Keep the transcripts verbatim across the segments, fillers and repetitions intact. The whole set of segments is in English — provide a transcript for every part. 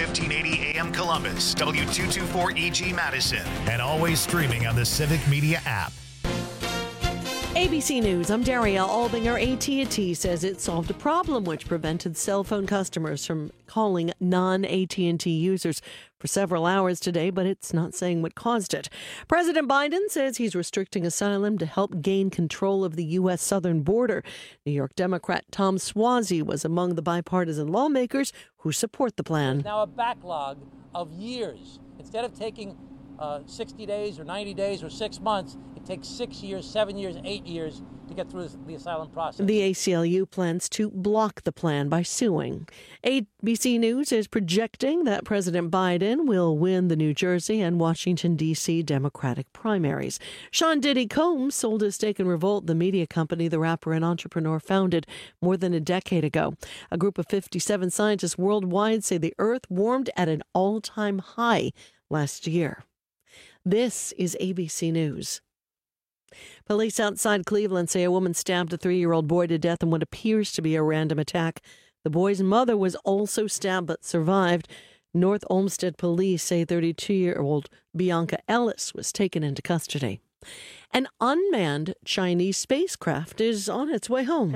fifteen eighty A M Columbus, W two twenty-four E G Madison, and always streaming on the Civic Media app. A B C News, I'm Daria Albinger. A T and T says it solved a problem which prevented cell phone customers from calling non-A T and T users for several hours today, but it's not saying what caused it. President Biden says he's restricting asylum to help gain control of the U S southern border. New York Democrat Tom Suozzi was among the bipartisan lawmakers who support the plan. Now a backlog of years. Instead of taking uh, sixty days or ninety days or six months, it takes six years, seven years, eight years to get through the asylum process. The A C L U plans to block the plan by suing. A B C News is projecting that President Biden will win the New Jersey and Washington, D C Democratic primaries. Sean Diddy Combs sold his stake in Revolt, the media company the rapper and entrepreneur founded more than a decade ago. A group of fifty-seven scientists worldwide say the Earth warmed at an all-time high last year. This is A B C News. Police outside Cleveland say a woman stabbed a three-year-old boy to death in what appears to be a random attack. The boy's mother was also stabbed but survived. North Olmsted police say thirty-two-year-old Bianca Ellis was taken into custody. An unmanned Chinese spacecraft is on its way home.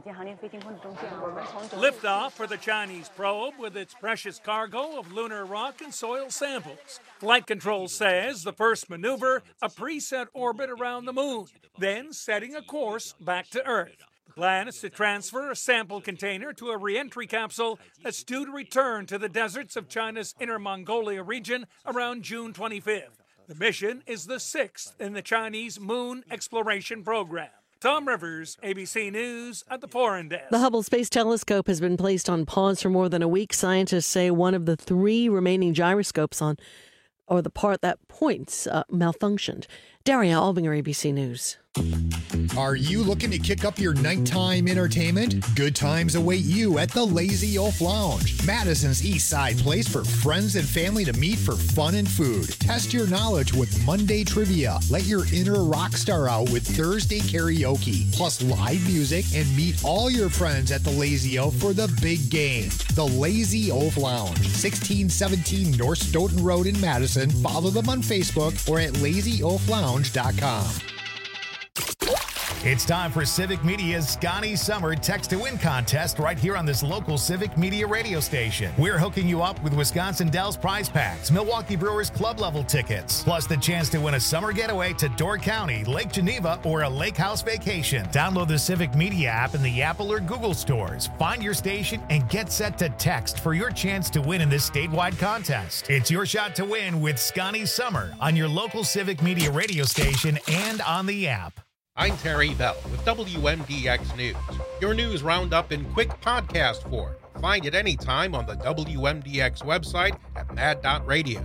Liftoff for the Chinese probe with its precious cargo of lunar rock and soil samples. Flight Control says the first maneuver, a preset orbit around the moon, then setting a course back to Earth. The plan is to transfer a sample container to a re-entry capsule that's due to return to the deserts of China's Inner Mongolia region around June twenty-fifth. The mission is the sixth in the Chinese moon exploration program. Tom Rivers, A B C News at the Foreign Desk. The Hubble Space Telescope has been placed on pause for more than a week. Scientists say one of the three remaining gyroscopes on, or the part that points, uh, malfunctioned. Daria Albinger, A B C News. Are you looking to kick up your nighttime entertainment? Good times await you at the Lazy Oaf Lounge, Madison's East Side place for friends and family to meet for fun and food. Test your knowledge with Monday trivia. Let your inner rock star out with Thursday karaoke, plus live music, and meet all your friends at the Lazy Oaf for the big game. The Lazy Oaf Lounge, sixteen seventeen North Stoughton Road in Madison. Follow them on Facebook or at lazy oaf lounge dot com. It's time for Civic Media's Scotty Summer Text to Win contest right here on this local Civic Media radio station. We're hooking you up with Wisconsin Dells prize packs, Milwaukee Brewers club level tickets, plus the chance to win a summer getaway to Door County, Lake Geneva, or a lake house vacation. Download the Civic Media app in the Apple or Google stores. Find your station and get set to text for your chance to win in this statewide contest. It's your shot to win with Scotty Summer on your local Civic Media radio station and on the app. I'm Terry Bell with W M D X News, your news roundup in quick podcast form. Find it anytime on the W M D X website at mad dot radio.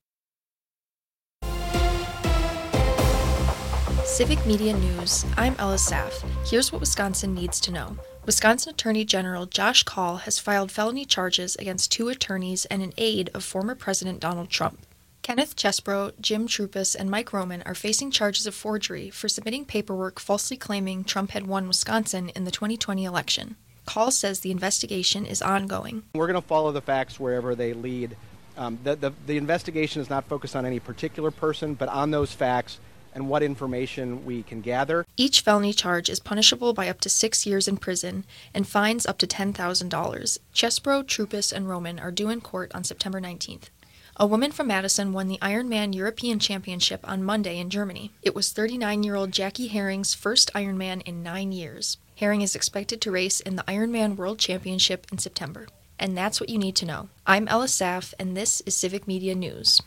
Civic Media News, I'm Ella Saff. Here's what Wisconsin needs to know. Wisconsin Attorney General Josh Kaul has filed felony charges against two attorneys and an aide of former President Donald Trump. Kenneth Chesbro, Jim Trupus, and Mike Roman are facing charges of forgery for submitting paperwork falsely claiming Trump had won Wisconsin in the twenty twenty election. Kaul says the investigation is ongoing. We're going to follow the facts wherever they lead. Um, the, the, the investigation is not focused on any particular person, but on those facts and what information we can gather. Each felony charge is punishable by up to six years in prison and fines up to ten thousand dollars. Chesbro, Trupus, and Roman are due in court on September nineteenth. A woman from Madison won the Ironman European Championship on Monday in Germany. It was thirty-nine-year-old Jackie Herring's first Ironman in nine years. Herring is expected to race in the Ironman World Championship in September. And that's what you need to know. I'm Ella Saff, and this is Civic Media News.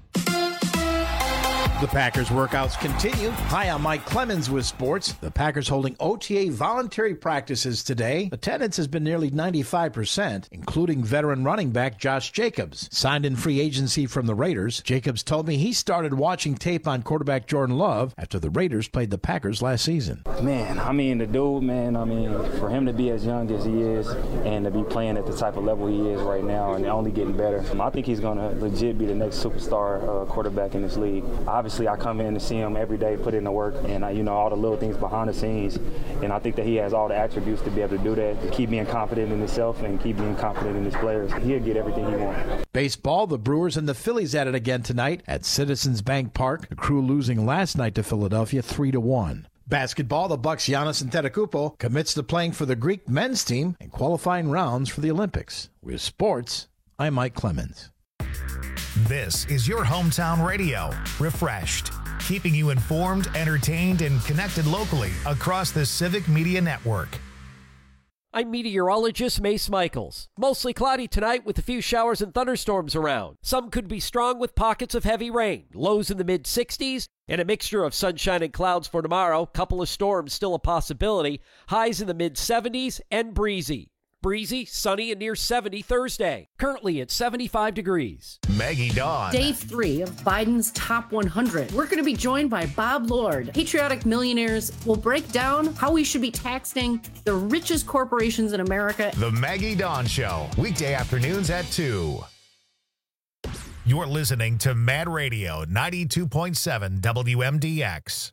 The Packers workouts continue. Hi, I'm Mike Clemens with sports. The Packers holding O T A voluntary practices today. Attendance has been nearly ninety-five percent, including veteran running back Josh Jacobs. Signed in free agency from the Raiders, Jacobs told me he started watching tape on quarterback Jordan Love after the Raiders played the Packers last season. Man, I mean, the dude, man, I mean, for him to be as young as he is and to be playing at the type of level he is right now and only getting better, I think he's going to legit be the next superstar uh, quarterback in this league. I've obviously I come in to see him every day, put in the work, and I, you know, all the little things behind the scenes. And I think that he has all the attributes to be able to do that, to keep being confident in himself and keep being confident in his players. He'll get everything he wants. Baseball, the Brewers and the Phillies at it again tonight at Citizens Bank Park. The Crew losing last night to Philadelphia three to one. Basketball, the Bucks' Giannis Antetokounmpo commits to playing for the Greek men's team in qualifying rounds for the Olympics. With sports, I'm Mike Clemens. This is your hometown radio, Refreshed, keeping you informed, entertained, and connected locally across the Civic Media Network. I'm meteorologist Mace Michaels. Mostly cloudy tonight with a few showers and thunderstorms around. Some could be strong with pockets of heavy rain. Lows in the mid sixties and a mixture of sunshine and clouds for tomorrow. Couple of storms still a possibility. Highs in the mid seventies and breezy. Breezy, sunny, and near seventy Thursday. Currently at seventy-five degrees. Maggie Dawn. Day three of Biden's Top one hundred. We're going to be joined by Bob Lord. Patriotic Millionaires will break down how we should be taxing the richest corporations in America. The Maggie Dawn Show, weekday afternoons at two. You're listening to Mad Radio ninety-two point seven W M D X.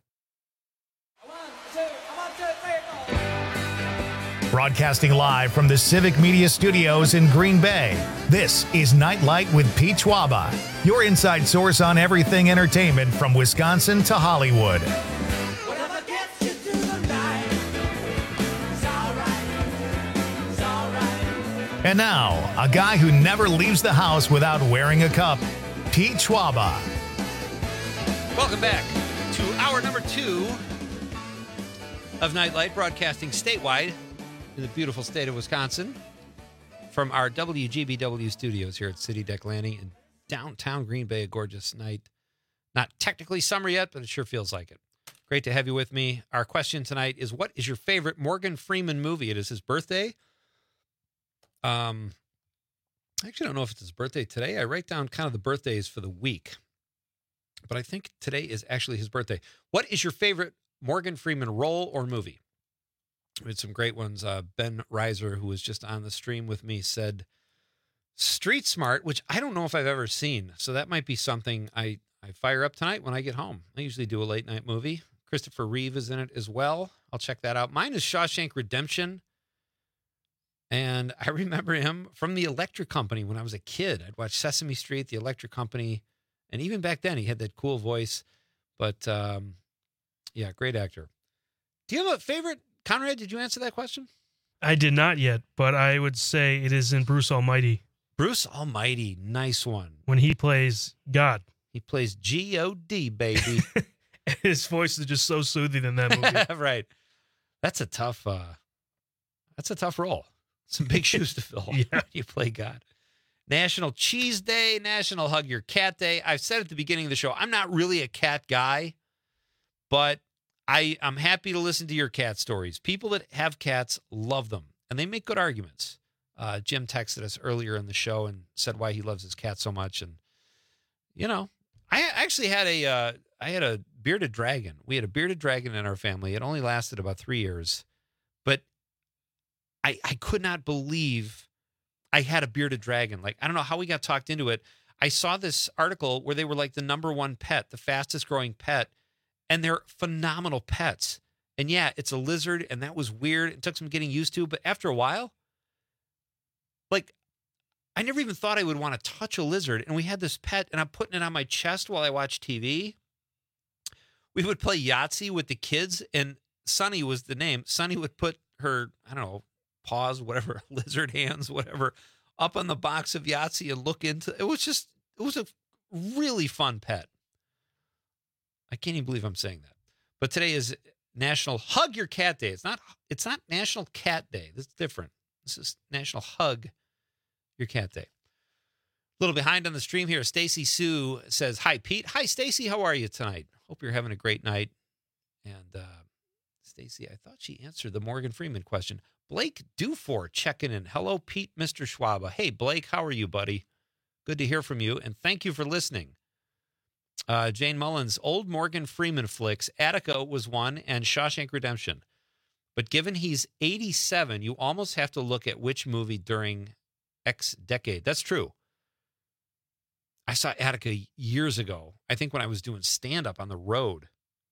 Broadcasting live from the Civic Media Studios in Green Bay, this is Nightlight with Pete Schwaba, your inside source on everything entertainment from Wisconsin to Hollywood. And now, a guy who never leaves the house without wearing a cup, Pete Schwaba. Welcome back to hour number two of Nightlight, broadcasting statewide in the beautiful state of Wisconsin from our W G B W studios here at City Deck Landing in downtown Green Bay. A gorgeous night. Not technically summer yet, but it sure feels like it. Great to have you with me. Our question tonight is, what is your favorite Morgan Freeman movie? It is his birthday. Um, I actually don't know if it's his birthday today. I write down kind of the birthdays for the week, but I think today is actually his birthday. What is your favorite Morgan Freeman role or movie? We had some great ones. Uh, Ben Reiser, who was just on the stream with me, said Street Smart, which I don't know if I've ever seen. So that might be something I, I fire up tonight when I get home. I usually do a late night movie. Christopher Reeve is in it as well. I'll check that out. Mine is Shawshank Redemption. And I remember him from the Electric Company when I was a kid. I'd watch Sesame Street, the Electric Company. And even back then, he had that cool voice. But, um, yeah, great actor. Do you have a favorite? Conrad, did you answer that question? I did not yet, but I would say it is in Bruce Almighty. Bruce Almighty, nice one. When he plays God. He plays G O D, baby. His voice is just so soothing in that movie. Right. That's a tough, uh, that's a tough role. Some big shoes to fill. Yeah. You play God. National Cheese Day, National Hug Your Cat Day. I've said at the beginning of the show, I'm not really a cat guy, but I, I'm happy to listen to your cat stories. People that have cats love them, and they make good arguments. Uh, Jim texted us earlier in the show and said why he loves his cat so much. And, you know, I actually had a, uh, I had a bearded dragon. We had a bearded dragon in our family. It only lasted about three years. But I, I could not believe I had a bearded dragon. Like, I don't know how we got talked into it. I saw this article where they were like the number one pet, the fastest growing pet. And they're phenomenal pets. And yeah, it's a lizard, and that was weird. It took some getting used to. But after a while, like, I never even thought I would want to touch a lizard. And we had this pet, and I'm putting it on my chest while I watch T V. We would play Yahtzee with the kids, and Sunny was the name. Sunny would put her, I don't know, paws, whatever, lizard hands, whatever, up on the box of Yahtzee and look into it. Was just, it was a really fun pet. I can't even believe I'm saying that. But today is National Hug Your Cat Day. It's not it's not National Cat Day. This is different. This is National Hug Your Cat Day. A little behind on the stream here. Stacy Sue says, "Hi, Pete." Hi, Stacy. How are you tonight? Hope you're having a great night. And uh, Stacy, I thought she answered the Morgan Freeman question. Blake Dufour checking in. Hello, Pete, Mister Schwaba. Hey, Blake, how are you, buddy? Good to hear from you, and thank you for listening. Uh, Jane Mullins, old Morgan Freeman flicks. Attica was one, and Shawshank Redemption. But given he's eighty-seven, you almost have to look at which movie during X decade. That's true. I I saw Attica years ago. I think when I was doing stand-up on the road.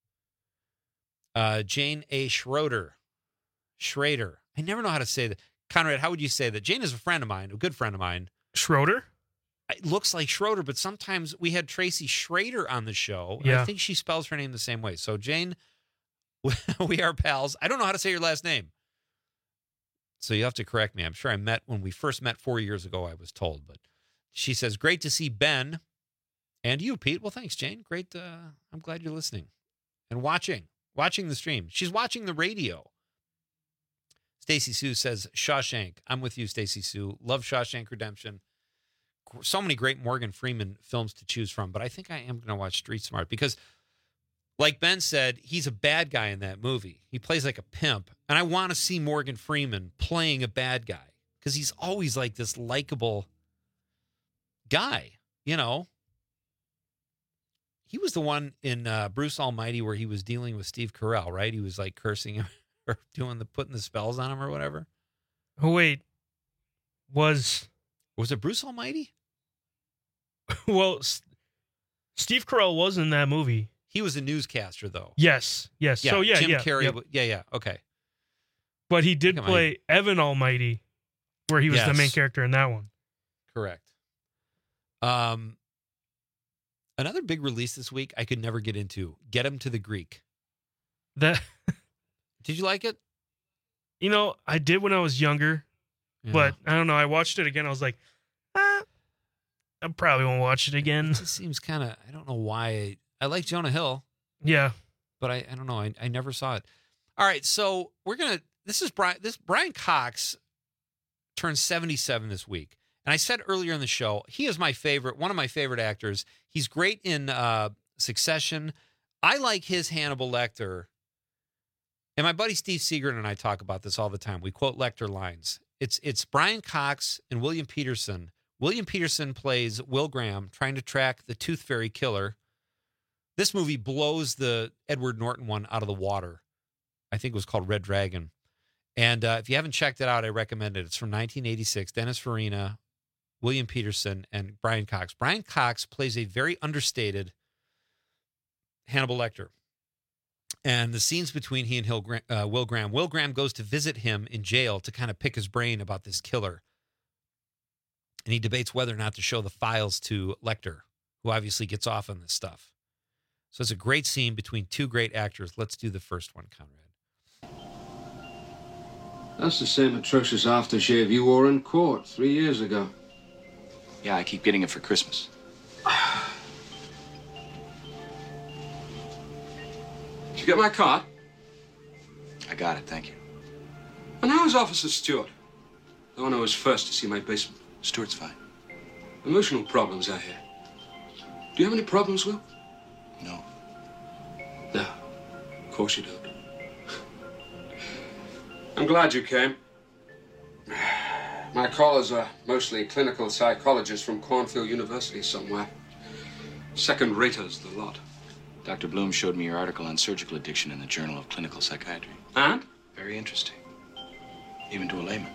Uh, Jane A. Schroeder. Schrader. I never know how to say that. Conrad, how would you say that? Jane is a friend of mine, a good friend of mine. Schroeder? It looks like Schroeder, but sometimes we had Tracy Schrader on the show. And Yeah. I think she spells her name the same way. So, Jane, we are pals. I don't know how to say your last name. So you have to correct me. I'm sure I met when we first met four years ago, I was told. But she says, great to see Ben and you, Pete. Well, thanks, Jane. Great. Uh, I'm glad you're listening and watching, watching the stream. She's watching the radio. Stacy Sue says, Shawshank. I'm with you, Stacy Sue. Love Shawshank Redemption. So many great Morgan Freeman films to choose from, but I think I am going to watch Street Smart because, like Ben said, he's a bad guy in that movie. He plays like a pimp, and I want to see Morgan Freeman playing a bad guy because he's always like this likable guy, you know? He was the one in uh, Bruce Almighty where he was dealing with Steve Carell, right? He was like cursing him or doing the putting the spells on him or whatever. Oh, wait. Was... Was it Bruce Almighty? Well, S- Steve Carell was in that movie. He was a newscaster, though. Yes, yes. Yeah, so, yeah, Jim yeah. Carrey. Yep. w- Yeah, yeah. Okay. But he did Come play Evan Almighty, where he was the Yes. main character in that one. Correct. Um, another big release this week I could never get into. Get Him to the Greek. That, Did you like it? you know, I did when I was younger, Yeah. but I don't know. I watched it again. I was like, ah, I probably won't watch it again. It just seems kind of, I don't know why. I, I like Jonah Hill, Yeah. but I, I don't know. I, I never saw it. All right. So we're going to, this is Brian, this Brian Cox turned seventy-seven this week. And I said earlier in the show, he is my favorite, one of my favorite actors. He's great in uh, Succession. I like his Hannibal Lecter. And my buddy Steve Seegert and I talk about this all the time. We quote Lecter lines. It's it's Brian Cox and William Peterson. William Peterson plays Will Graham trying to track the Tooth Fairy killer. This movie blows the Edward Norton one out of the water. I think it was called Red Dragon. And uh, if you haven't checked it out, I recommend it. It's from nineteen eighty-six. Dennis Farina, William Peterson, and Brian Cox. Brian Cox plays a very understated Hannibal Lecter. And the scenes between he and Hill, uh, Will Graham. Will Graham goes to visit him in jail to kind of pick his brain about this killer. And he debates whether or not to show the files to Lecter, who obviously gets off on this stuff. So it's a great scene between two great actors. Let's do the first one, Conrad. That's the same atrocious aftershave you wore in court three years ago. Yeah, I keep getting it for Christmas. Did you get my card? I got it, thank you. And how is Officer Stewart? The one who was first to see my basement. Stewart's fine. Emotional problems, I hear. Do you have any problems, Will? No. No. Of course you don't. I'm glad you came. My callers are mostly clinical psychologists from Cornfield University somewhere. Second raters, the lot. Doctor Bloom showed me your article on surgical addiction in the Journal of Clinical Psychiatry. And? Very interesting. Even to a layman.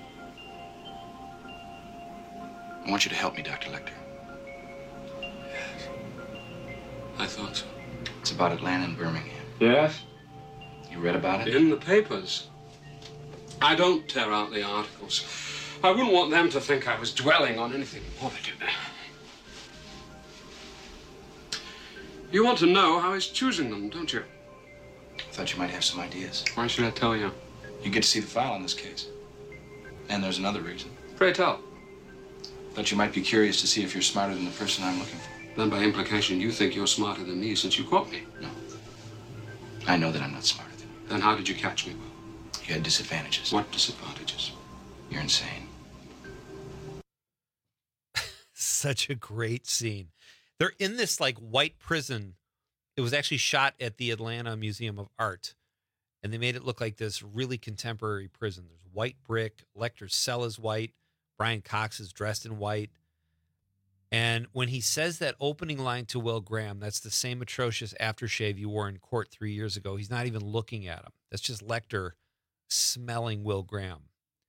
I want you to help me, Doctor Lecter. Yes. I thought so. It's about Atlanta and Birmingham. Yes? You read about it? In the papers. I don't tear out the articles. I wouldn't want them to think I was dwelling on anything morbid. You want to know how he's choosing them, don't you? I thought you might have some ideas. Why should I tell you? You get to see the file on this case. And there's another reason. Pray tell. Thought you might be curious to see if you're smarter than the person I'm looking for. Then by implication, you think you're smarter than me since you caught me. No. I know that I'm not smarter than you. Then how did you catch me, Will? You had disadvantages. What disadvantages? You're insane. Such a great scene. They're in this like white prison. It was actually shot at the Atlanta Museum of Art. And they made it look like this really contemporary prison. There's white brick. Lecter's cell is white. Brian Cox is dressed in white. And when he says that opening line to Will Graham, that's the same atrocious aftershave you wore in court three years ago. He's not even looking at him. That's just Lecter smelling Will Graham.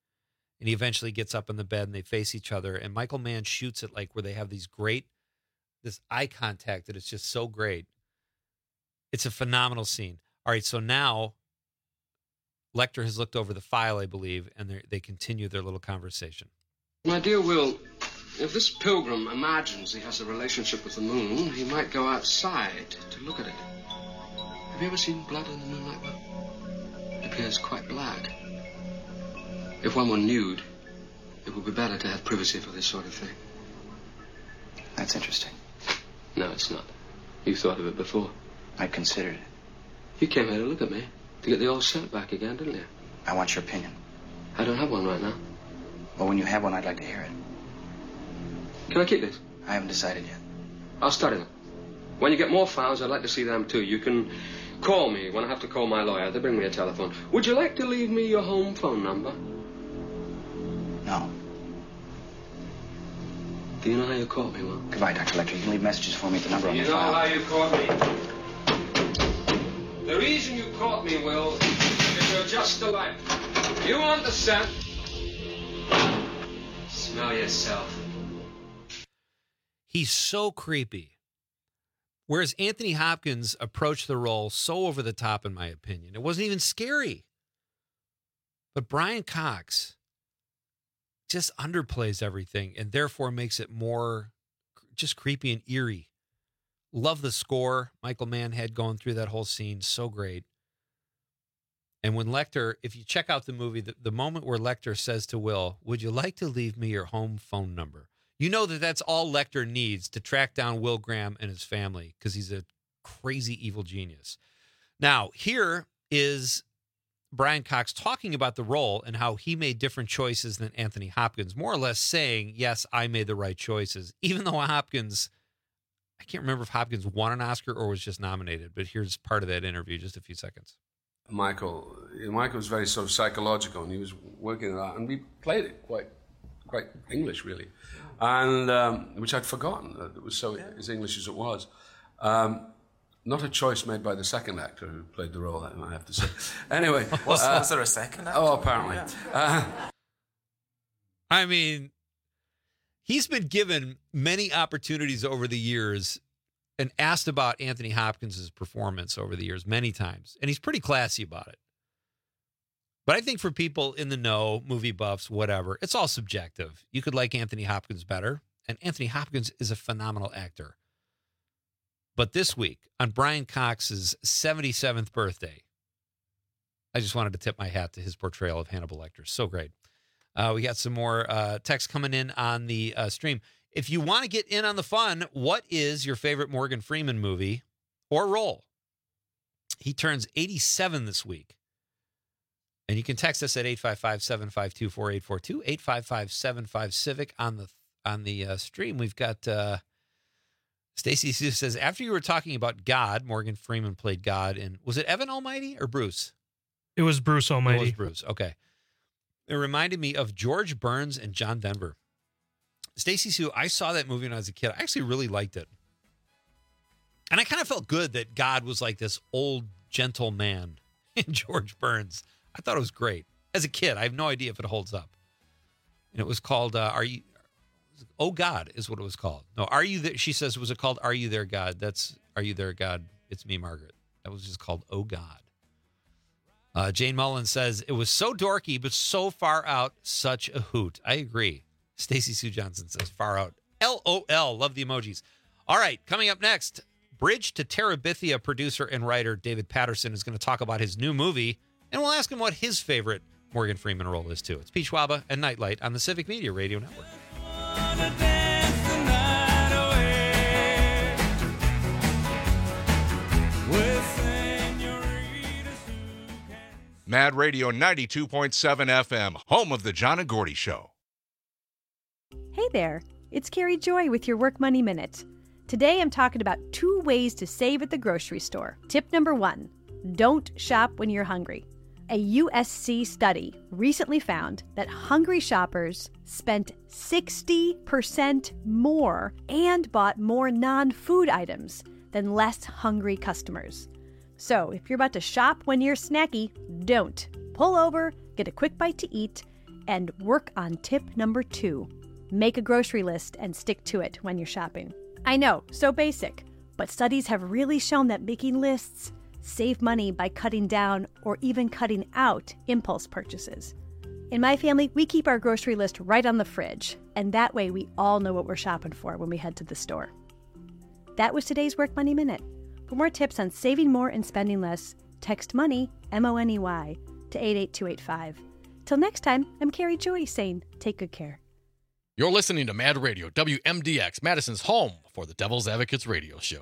And he eventually gets up in the bed and they face each other. And Michael Mann shoots it like where they have these great this eye contact that is just so great. It's a phenomenal scene. All right, so now Lecter has looked over the file, I believe, and they they continue their little conversation. My dear Will, if this pilgrim imagines he has a relationship with the moon, he might go outside to look at it. Have you ever seen blood in the moonlight, Will? It appears quite black. If one were nude, it would be better to have privacy for this sort of thing. That's interesting. No, it's not. You thought of it before. I considered it. You came here to look at me, to get the old scent back again, didn't you? I want your opinion. I don't have one right now. Well, when you have one, I'd like to hear it. Can I keep this? I haven't decided yet. I'll study them. When you get more files, I'd like to see them too. You can call me when I have to call my lawyer. They bring me a telephone. Would you like to leave me your home phone number? No. Do you know how you caught me, Will? Goodbye, Doctor Lecter. You can leave messages for me at the number on You the know file. how you caught me? The reason you caught me, Will, is you're just alike. You want the scent. Smell yourself. He's so creepy. Whereas Anthony Hopkins approached the role so over the top, in my opinion. It wasn't even scary. But Brian Cox just underplays everything and therefore makes it more just creepy and eerie. Love the score. Michael Mann had going through that whole scene. So great. And when Lecter, if you check out the movie, the, the moment where Lecter says to Will, would you like to leave me your home phone number? You know that that's all Lecter needs to track down Will Graham and his family because he's a crazy evil genius. Now, here is Brian Cox talking about the role and how he made different choices than Anthony Hopkins, more or less saying, yes, I made the right choices, even though Hopkins, I can't remember if Hopkins won an Oscar or was just nominated, but here's part of that interview, just a few seconds. Michael, Michael was very sort of psychological, and he was working it out, and we played it quite, quite English, really, and um, which I'd forgotten. It was so as English as it was. Um, not a choice made by the second actor who played the role, I have to say. Anyway, was, uh, was there a second actor? Oh, apparently. Yeah. Uh, I mean, he's been given many opportunities over the years and asked about Anthony Hopkins' performance over the years many times, and he's pretty classy about it. But I think for people in the know, movie buffs, whatever, it's all subjective. You could like Anthony Hopkins better, and Anthony Hopkins is a phenomenal actor. But this week, on Brian Cox's seventy-seventh birthday, I just wanted to tip my hat to his portrayal of Hannibal Lecter. So great. Uh, we got some more uh, text coming in on the uh, stream. If you want to get in on the fun, what is your favorite Morgan Freeman movie or role? He turns eighty-seven this week. And you can text us at eight five five, seven five two, four eight four two, eight five five, seven five, Civic on the on the uh, stream. We've got uh, Stacy Sue says, after you were talking about God, Morgan Freeman played God in, was it Evan Almighty or Bruce? It was Bruce Almighty. It was Bruce, okay. It reminded me of George Burns and John Denver. Stacy Sue, I saw that movie when I was a kid. I actually really liked it. And I kind of felt good that God was like this old, gentle man in George Burns. I thought it was great. As a kid, I have no idea if it holds up. And it was called, uh, Are You, Oh God is what it was called. No, Are You There? She says, was it called Are You There, God? That's Are You There, God? It's me, Margaret. That was just called Oh God. Uh, Jane Mullen says, it was so dorky, but so far out, such a hoot. I agree. Stacy Sue Johnson says, far out. L O L. Love the emojis. All right, coming up next, Bridge to Terabithia producer and writer David Patterson is going to talk about his new movie, and we'll ask him what his favorite Morgan Freeman role is, too. It's Pete Schwaba and Nightlight on the Civic Media Radio Network. Mad Radio ninety-two point seven F M, home of the John and Gordy Show. Hey there, it's Carrie Joy with your Work Money Minute. Today I'm talking about two ways to save at the grocery store. Tip number one, don't shop when you're hungry. A U S C study recently found that hungry shoppers spent sixty percent more and bought more non-food items than less hungry customers. So if you're about to shop when you're snacky, don't. Pull over, get a quick bite to eat, and work on tip number two. Make a grocery list and stick to it when you're shopping. I know, so basic, but studies have really shown that making lists save money by cutting down or even cutting out impulse purchases. In my family, we keep our grocery list right on the fridge, and that way we all know what we're shopping for when we head to the store. That was today's Work Money Minute. For more tips on saving more and spending less, text MONEY, M O N E Y, to eight eight two eight five. Till next time, I'm Carrie Joy saying take good care. You're listening to Mad Radio, W M D X, Madison's home for the Devil's Advocates radio show.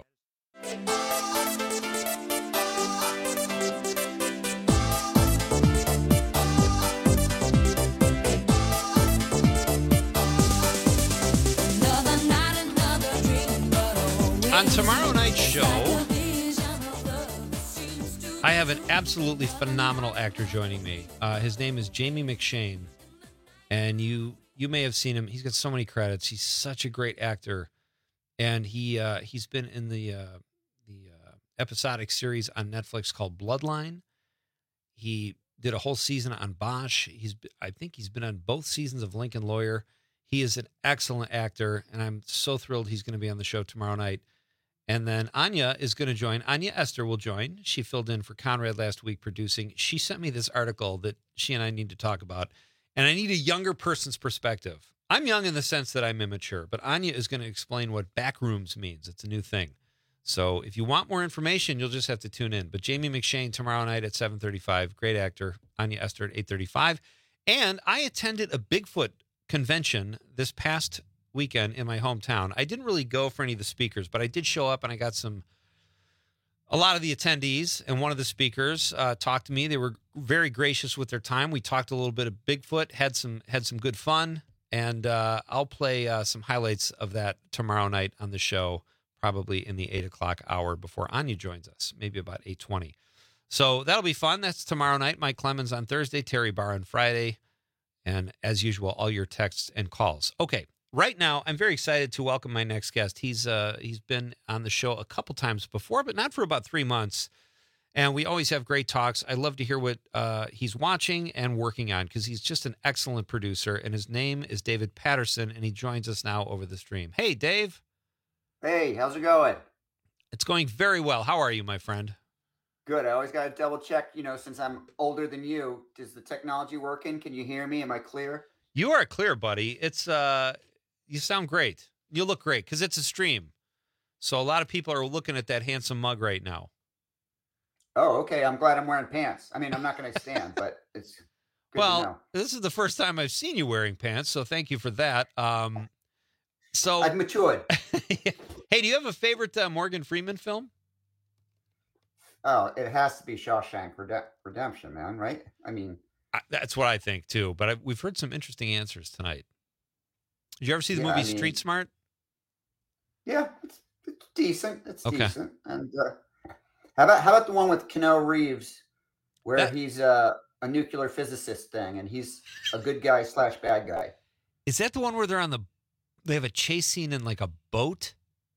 On tomorrow night's show, I have an absolutely phenomenal actor joining me. Uh, his name is Jamie McShane, and you you may have seen him. He's got so many credits. He's such a great actor, and he uh, he's been in the uh, the uh, episodic series on Netflix called Bloodline. He did a whole season on Bosch. He's I think he's been on both seasons of Lincoln Lawyer. He is an excellent actor, and I'm so thrilled he's going to be on the show tomorrow night. And then Anya is going to join. Anya Esther will join. She filled in for Conrad last week producing. She sent me this article that she and I need to talk about. And I need a younger person's perspective. I'm young in the sense that I'm immature, but Anya is going to explain what backrooms means. It's a new thing. So if you want more information, you'll just have to tune in. But Jamie McShane tomorrow night at seven thirty-five. Great actor. Anya Esther at eight thirty-five. And I attended a Bigfoot convention this past weekend in my hometown. I didn't really go for any of the speakers, but I did show up and I got some, a lot of the attendees, and one of the speakers uh, talked to me. They were very gracious with their time. We talked a little bit of Bigfoot, had some had some good fun, and uh, I'll play uh, some highlights of that tomorrow night on the show, probably in the eight o'clock hour before Anya joins us, maybe about eight twenty. So that'll be fun. That's tomorrow night. Mike Clemens on Thursday, Terry Barr on Friday, and as usual, all your texts and calls. Okay. Right now, I'm very excited to welcome my next guest. He's uh, he's been on the show a couple times before, but not for about three months. And we always have great talks. I love to hear what uh, he's watching and working on because he's just an excellent producer. And his name is David Patterson, and he joins us now over the stream. Hey, Dave. Hey, how's it going? It's going very well. How are you, my friend? Good. I always got to double check, you know, since I'm older than you. Is the technology working? Can you hear me? Am I clear? You are clear, buddy. It's... uh. You sound great. You look great because it's a stream. So a lot of people are looking at that handsome mug right now. Oh, okay. I'm glad I'm wearing pants. I mean, I'm not going to stand, but it's good well, to know. This is the first time I've seen you wearing pants, so thank you for that. Um, so I've matured. Hey, do you have a favorite uh, Morgan Freeman film? Oh, it has to be Shawshank Rede- Redemption, man, right? I mean... I, that's what I think, too. But I, we've heard some interesting answers tonight. Did you ever see the Yeah, movie I mean- Street Smart? Yeah, it's, it's decent. It's Okay. decent. And uh, how about how about the one with Keanu Reeves, where That- he's uh, a nuclear physicist thing, and he's a good guy slash bad guy. Is that the one where they're on the... They have a chase scene in like a boat?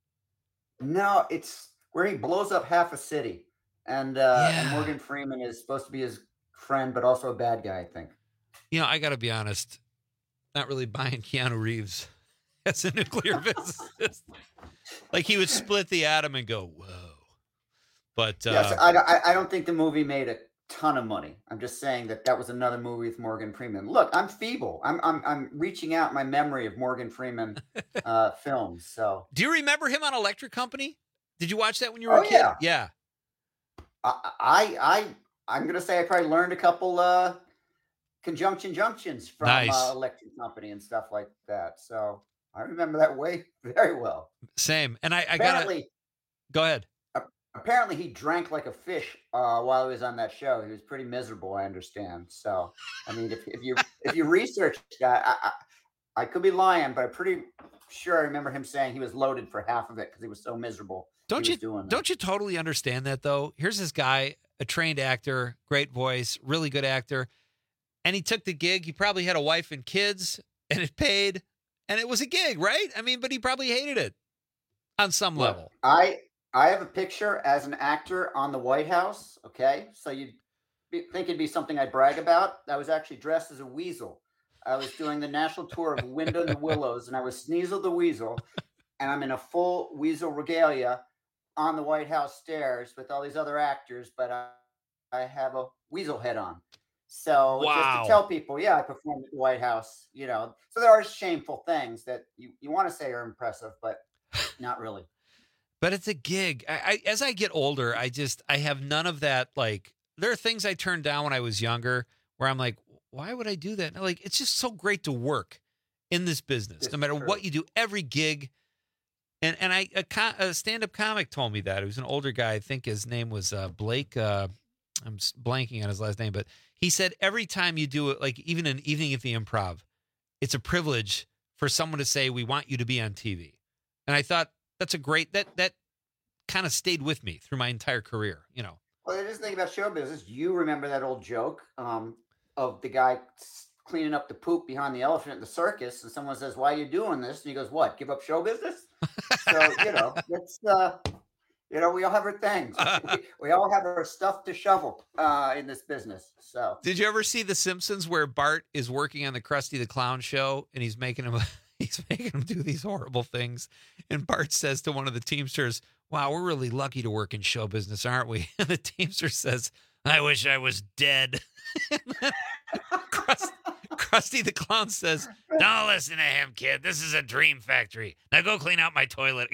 No, it's where he blows up half a city, and, uh, and Yeah. Morgan Freeman is supposed to be his friend, but also a bad guy, I think. You know, I got to be honest. Not really buying Keanu Reeves as a nuclear physicist. Like he would split the atom and go, whoa. But uh, Yes, I, I, I don't think the movie made a ton of money. I'm just saying that that was another movie with Morgan Freeman. Look, I'm feeble. I'm I'm I'm reaching out my memory of Morgan Freeman uh, films. So do you remember him on Electric Company? Did you watch that when you were Oh, a kid? yeah. Yeah. I I, I I'm gonna say I probably learned a couple uh, conjunction junctions from Nice. uh, Electric Company and stuff like that. So I remember that way very well. Same. And I, I got to Apparently, go ahead. apparently he drank like a fish uh, while he was on that show. He was pretty miserable, I understand. So, I mean, if, if you if you research that, I, I, I could be lying, but I'm pretty sure I remember him saying he was loaded for half of it because he was so miserable. Don't he you was doing that. don't you totally understand that though? Here's this guy, a trained actor, great voice, really good actor, and he took the gig. He probably had a wife and kids, and it paid, and it was a gig, right? I mean, but he probably hated it on some Look, level. I I have a picture as an actor on the White House. Okay, so you'd be, think it'd be something I'd brag about. I was actually dressed as a weasel. I was doing the national tour of Wind in the Willows, and I was Sneasel the Weasel. and I'm in a full weasel regalia on the White House stairs with all these other actors, but I, I have a weasel head on. So wow. just to tell people, yeah, I performed at the White House, you know. So there are shameful things that you, you want to say are impressive, but not really. But it's a gig. I, I, as I get older, I just, I have none of that. Like, there are things I turned down when I was younger where I'm like, why would I do that? And like, it's just so great to work in this business, It's no matter true. what you do, every gig. And and I a, co- a stand-up comic told me that. It was an older guy. I think his name was uh, Blake. Uh, I'm s- blanking on his last name, but he said every time you do it, like even an evening at the Improv, it's a privilege for someone to say, we want you to be on T V. And I thought that's a great, that that kind of stayed with me through my entire career, you know. Well, the interesting thing about show business, you remember that old joke um, of the guy s- cleaning up the poop behind the elephant at the circus, and someone says, "Why are you doing this?" And he goes, "What? Give up show business?" So you know, it's uh, you know, we all have our things. we, we all have our stuff to shovel uh, in this business. So, Did you ever see The Simpsons where Bart is working on the Krusty the Clown show and he's making him he's making him do these horrible things, and Bart says to one of the Teamsters, "Wow, we're really lucky to work in show business, aren't we?" And the Teamster says, "I wish I was dead." And then Krusty, Krusty the Clown says, "Don't listen to him, kid. This is a dream factory. Now go clean out my toilet."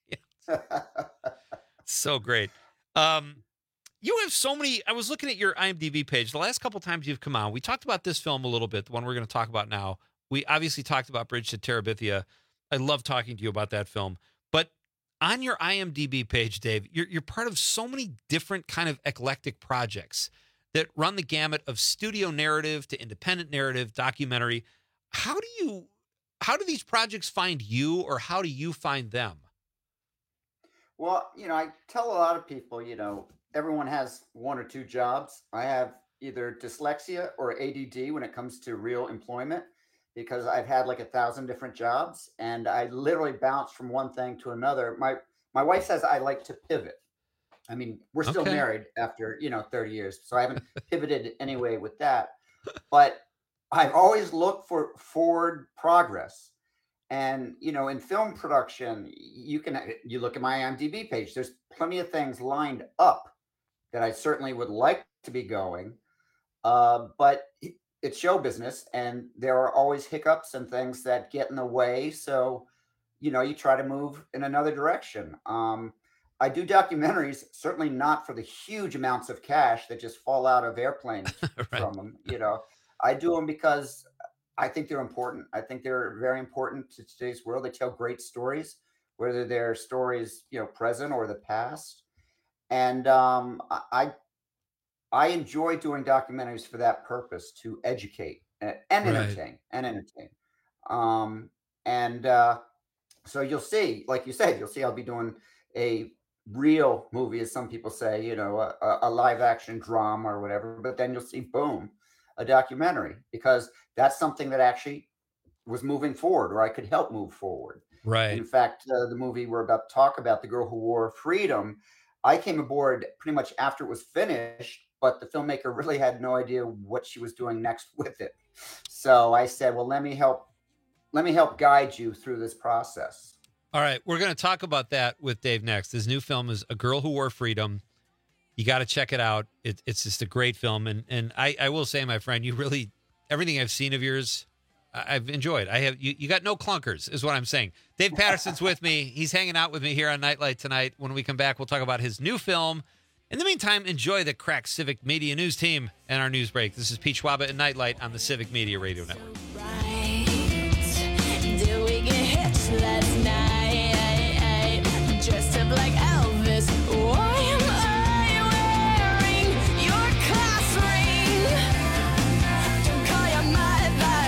So great. Um, you have so many. I was looking at your I M D B page. The last couple times you've come on, we talked about this film a little bit, the one we're going to talk about now. We obviously talked about Bridge to Terabithia. I love talking to you about that film. But on your I M D B page, Dave, you're, you're part of so many different kind of eclectic projects that run the gamut of studio narrative to independent narrative, documentary. How do you, how do these projects find you, or how do you find them? well, you know, I tell a lot of people, you know, everyone has one or two jobs. I have either dyslexia or A D D when it comes to real employment, because I've had like a thousand different jobs and I literally bounce from one thing to another. My my wife says I like to pivot. I mean, we're still Okay. married after, you know, thirty years, so I haven't pivoted anyway with that. But I've always looked for forward progress. And, you know, in film production, you can you look at my I M D B page, there's plenty of things lined up that I certainly would like to be going. Uh, but it's show business, and there are always hiccups and things that get in the way. So, you know, you try to move in another direction. Um, I do documentaries, certainly not for the huge amounts of cash that just fall out of airplanes Right. from them. You know, I do them because I think they're important. I think they're very important to today's world. They tell great stories, whether they're stories, you know, present or the past. And um, I I enjoy doing documentaries for that purpose, to educate and, and Right. entertain and entertain. Um, and uh, so you'll see, like you said, you'll see I'll be doing a real movie, as some people say, you know, a, a- a live action drama or whatever. But then you'll see, boom, a documentary, because that's something that actually was moving forward, or I could help move forward. Right. In fact, uh, the movie we're about to talk about, The Girl Who Wore Freedom, I came aboard pretty much after it was finished, but the filmmaker really had no idea what she was doing next with it. So I said, well, let me help, let me help guide you through this process. All right, we're going to talk about that with Dave next. His new film is A Girl Who Wore Freedom. You got to check it out. It, it's just a great film. And and I, I will say, my friend, you really, everything I've seen of yours, I- I've enjoyed. I have you, you got no clunkers, is what I'm saying. Dave Patterson's with me. He's hanging out with me here on Nightlight tonight. When we come back, we'll talk about his new film. In the meantime, enjoy the crack Civic Media News team and our news break. This is Pete Schwaba and Nightlight on the Civic Media Radio Network. Did we get hitched last night? Dressed up like Elvis. Why am I wearing your class ring? Don't call your mother,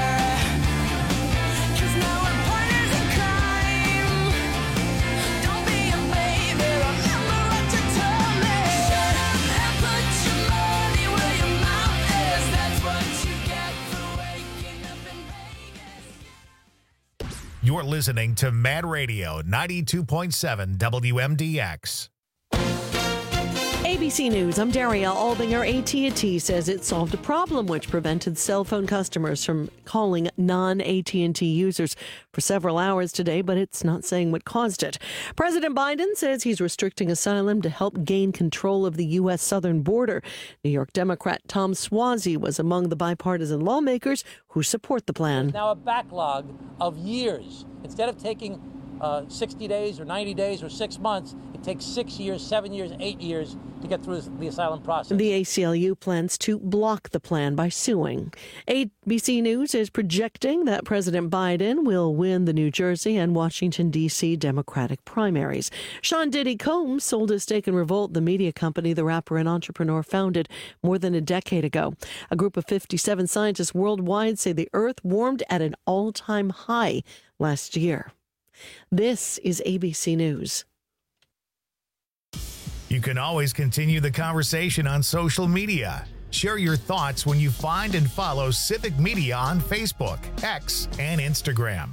'cause now we're partners in crime. Don't be a baby, remember what you told me. And put your money where your mouth is. That's what you get for waking up in Vegas. You're listening to Mad Radio ninety-two point seven W M D X. A B C News, I'm Daria Albinger. A T and T says it solved a problem which prevented cell phone customers from calling non-A T and T users for several hours today, but it's not saying what caused it. President Biden says he's restricting asylum to help gain control of the U S southern border. New York Democrat Tom Suozzi was among the bipartisan lawmakers who support the plan. Now a backlog of years. Instead of taking uh, sixty days or ninety days or six months, it takes six years, seven years, eight years to get through the asylum process. The A C L U plans to block the plan by suing. A B C News is projecting that President Biden will win the New Jersey and Washington, D C Democratic primaries. Sean Diddy Combs sold his stake in Revolt, the media company the rapper and entrepreneur founded more than a decade ago. A group of fifty-seven scientists worldwide say the Earth warmed at an all-time high last year. This is A B C News. You can always continue the conversation on social media. Share your thoughts when you find and follow Civic Media on Facebook, X, and Instagram.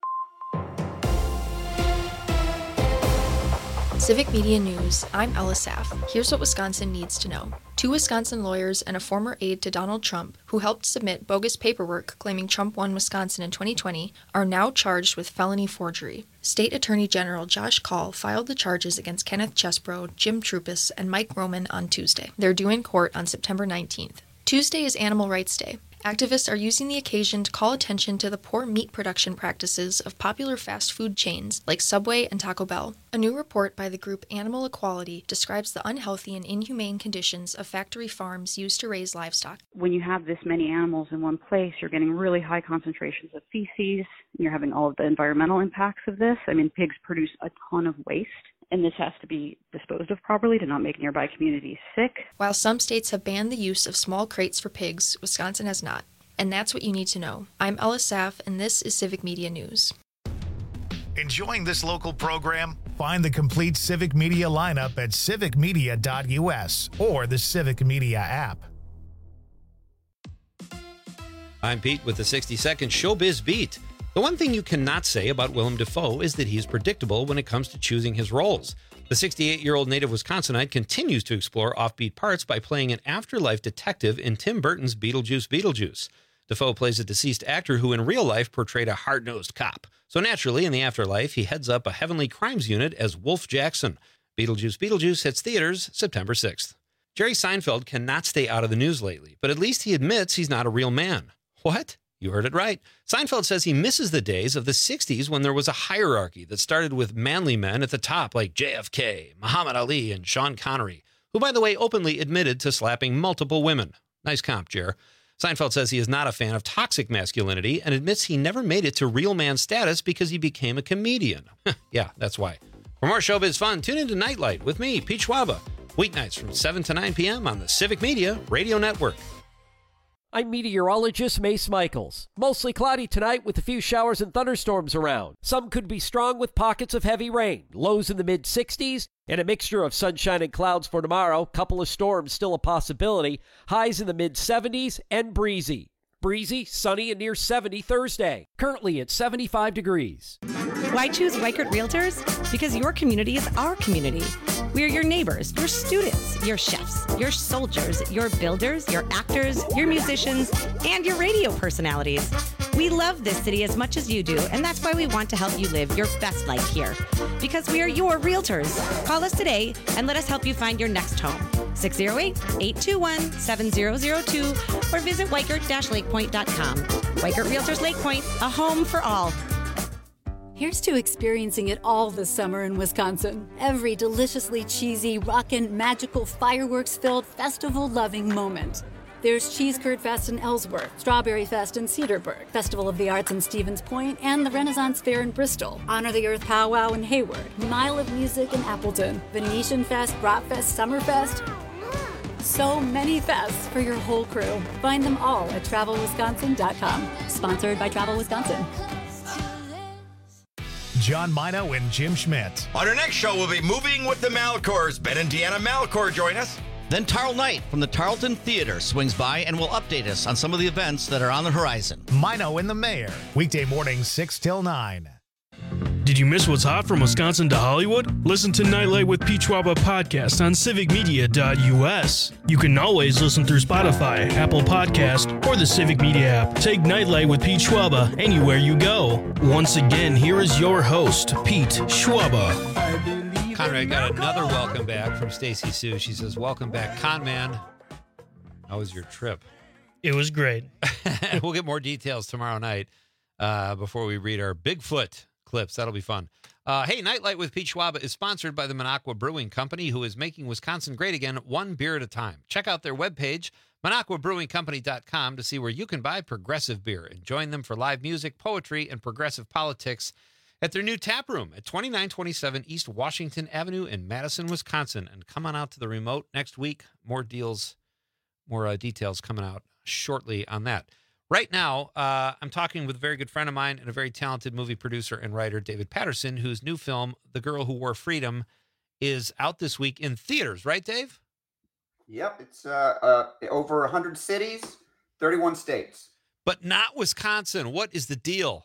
Civic Media News, I'm Ella Saff. Here's what Wisconsin needs to know. Two Wisconsin lawyers and a former aide to Donald Trump, who helped submit bogus paperwork claiming Trump won Wisconsin in twenty twenty, are now charged with felony forgery. State Attorney General Josh Kaul filed the charges against Kenneth Chesbro, Jim Trupis, and Mike Roman on Tuesday. They're due in court on September nineteenth. Tuesday is Animal Rights Day. Activists are using the occasion to call attention to the poor meat production practices of popular fast food chains like Subway and Taco Bell. A new report by the group Animal Equality describes the unhealthy and inhumane conditions of factory farms used to raise livestock. When you have this many animals in one place, you're getting really high concentrations of feces. You're having all of the environmental impacts of this. I mean, pigs produce a ton of waste, and this has to be disposed of properly to not make nearby communities sick. While some states have banned the use of small crates for pigs, Wisconsin has not. And that's what you need to know. I'm Ella Saff, and this is Civic Media News. Enjoying this local program? Find the complete Civic Media lineup at civic media dot u s or the Civic Media app. I'm Pete with the sixty second Showbiz Beat. The one thing you cannot say about Willem Dafoe is that he's predictable when it comes to choosing his roles. The sixty-eight-year-old native Wisconsinite continues to explore offbeat parts by playing an afterlife detective in Tim Burton's Beetlejuice Beetlejuice. Dafoe plays a deceased actor who in real life portrayed a hard-nosed cop. So naturally, in the afterlife, he heads up a heavenly crimes unit as Wolf Jackson. Beetlejuice Beetlejuice hits theaters September sixth. Jerry Seinfeld cannot stay out of the news lately, but at least he admits he's not a real man. What? You heard it right. Seinfeld says he misses the days of the sixties when there was a hierarchy that started with manly men at the top like J F K, Muhammad Ali, and Sean Connery, who, by the way, openly admitted to slapping multiple women. Nice comp, Jer. Seinfeld says he is not a fan of toxic masculinity and admits he never made it to real man status because he became a comedian. Yeah, that's why. For more showbiz fun, tune into Nightlight with me, Pete Schwaba, weeknights from seven to nine p.m. on the Civic Media Radio Network. I'm meteorologist Mace Michaels. Mostly cloudy tonight with a few showers and thunderstorms around. Some could be strong with pockets of heavy rain. Lows in the mid sixties and a mixture of sunshine and clouds for tomorrow. Couple of storms still a possibility. Highs in the mid seventies and breezy. Breezy, sunny, and near seventy Thursday. Currently at seventy-five degrees. Why choose Weichert Realtors? Because your community is our community. We are your neighbors, your students, your chefs, your soldiers, your builders, your actors, your musicians, and your radio personalities. We love this city as much as you do, and that's why we want to help you live your best life here. Because we are your realtors. Call us today and let us help you find your next home. six oh eight, eight two one, seven oh oh two or visit weichert dash lake point dot com. Weichert Realtors Lake Point, a home for all. Here's to experiencing it all this summer in Wisconsin. Every deliciously cheesy, rockin', magical, fireworks-filled, festival-loving moment. There's Cheese Curd Fest in Ellsworth, Strawberry Fest in Cedarburg, Festival of the Arts in Stevens Point, and the Renaissance Fair in Bristol, Honor the Earth Powwow in Hayward, Mile of Music in Appleton, Venetian Fest, Bratfest, Summerfest. So many fests for your whole crew. Find them all at travel wisconsin dot com. Sponsored by Travel Wisconsin. John Mino and Jim Schmidt. On our next show, we'll be moving with the Malcors. Ben and Deanna Malcor join us. Then Tarl Knight from the Tarleton Theater swings by and will update us on some of the events that are on the horizon. Mino and the Mayor. Weekday mornings, six till nine. Did you miss what's hot from Wisconsin to Hollywood? Listen to Nightlight with Pete Schwaba podcast on civic media dot U S. You can always listen through Spotify, Apple Podcast, or the Civic Media app. Take Nightlight with Pete Schwaba anywhere you go. Once again, here is your host, Pete Schwaba. Conrad got another welcome back from Stacy Sue. She says, welcome back, Conman. How was your trip? It was great. We'll get more details tomorrow night uh, before we read our Bigfoot clips. That'll be fun. Uh, hey, Nightlight with Pete Schwaba is sponsored by the Minocqua Brewing Company, who is making Wisconsin great again, one beer at a time. Check out their webpage, Minocqua Brewing Company dot com, to see where you can buy progressive beer and join them for live music, poetry, and progressive politics at their new tap room at twenty-nine twenty-seven East Washington Avenue in Madison, Wisconsin. And come on out to the remote next week. More deals, more uh, details coming out shortly on that. Right now, uh, I'm talking with a very good friend of mine and a very talented movie producer and writer, David Patterson, whose new film, The Girl Who Wore Freedom, is out this week in theaters. Right, Dave? Yep. It's uh, uh, over one hundred cities, thirty-one states. But not Wisconsin. What is the deal?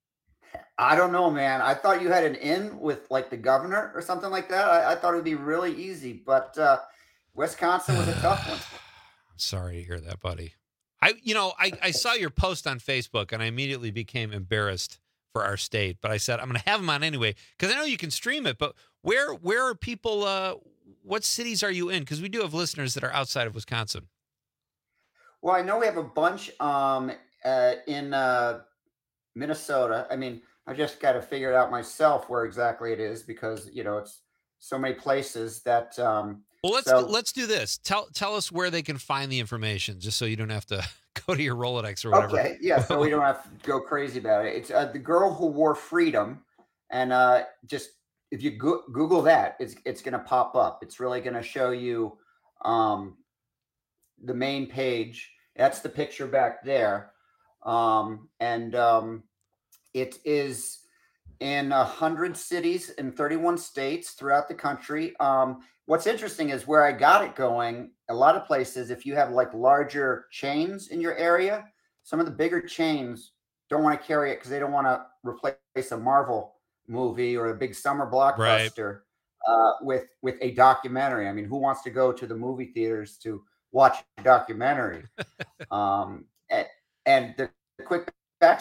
I don't know, man. I thought you had an in with like the governor or something like that. I, I thought it would be really easy, but uh, Wisconsin was a tough one. Sorry to hear that, buddy. I, you know, I, I saw your post on Facebook and I immediately became embarrassed for our state, but I said, I'm going to have them on anyway, because I know you can stream it, but where, where are people, uh, what cities are you in? Because we do have listeners that are outside of Wisconsin. Well, I know we have a bunch um, uh, in uh, Minnesota. I mean, I just got to figure it out myself where exactly it is, because, you know, it's so many places that, um, Well, let's so, let's do this. Tell tell us where they can find the information, just so you don't have to go to your Rolodex or whatever. Okay, yeah, so we don't have to go crazy about it. It's uh, The Girl Who Wore Freedom, and uh, just if you go- Google that, it's it's going to pop up. It's really going to show you um, the main page. That's the picture back there, um, and um, it is in one hundred cities in thirty-one states throughout the country. Um, What's interesting is where I got it going, a lot of places, if you have like larger chains in your area, some of the bigger chains don't want to carry it because they don't want to replace a Marvel movie or a big summer blockbuster right. uh, with, with a documentary. I mean, who wants to go to the movie theaters to watch a documentary? um, and, and the, the quick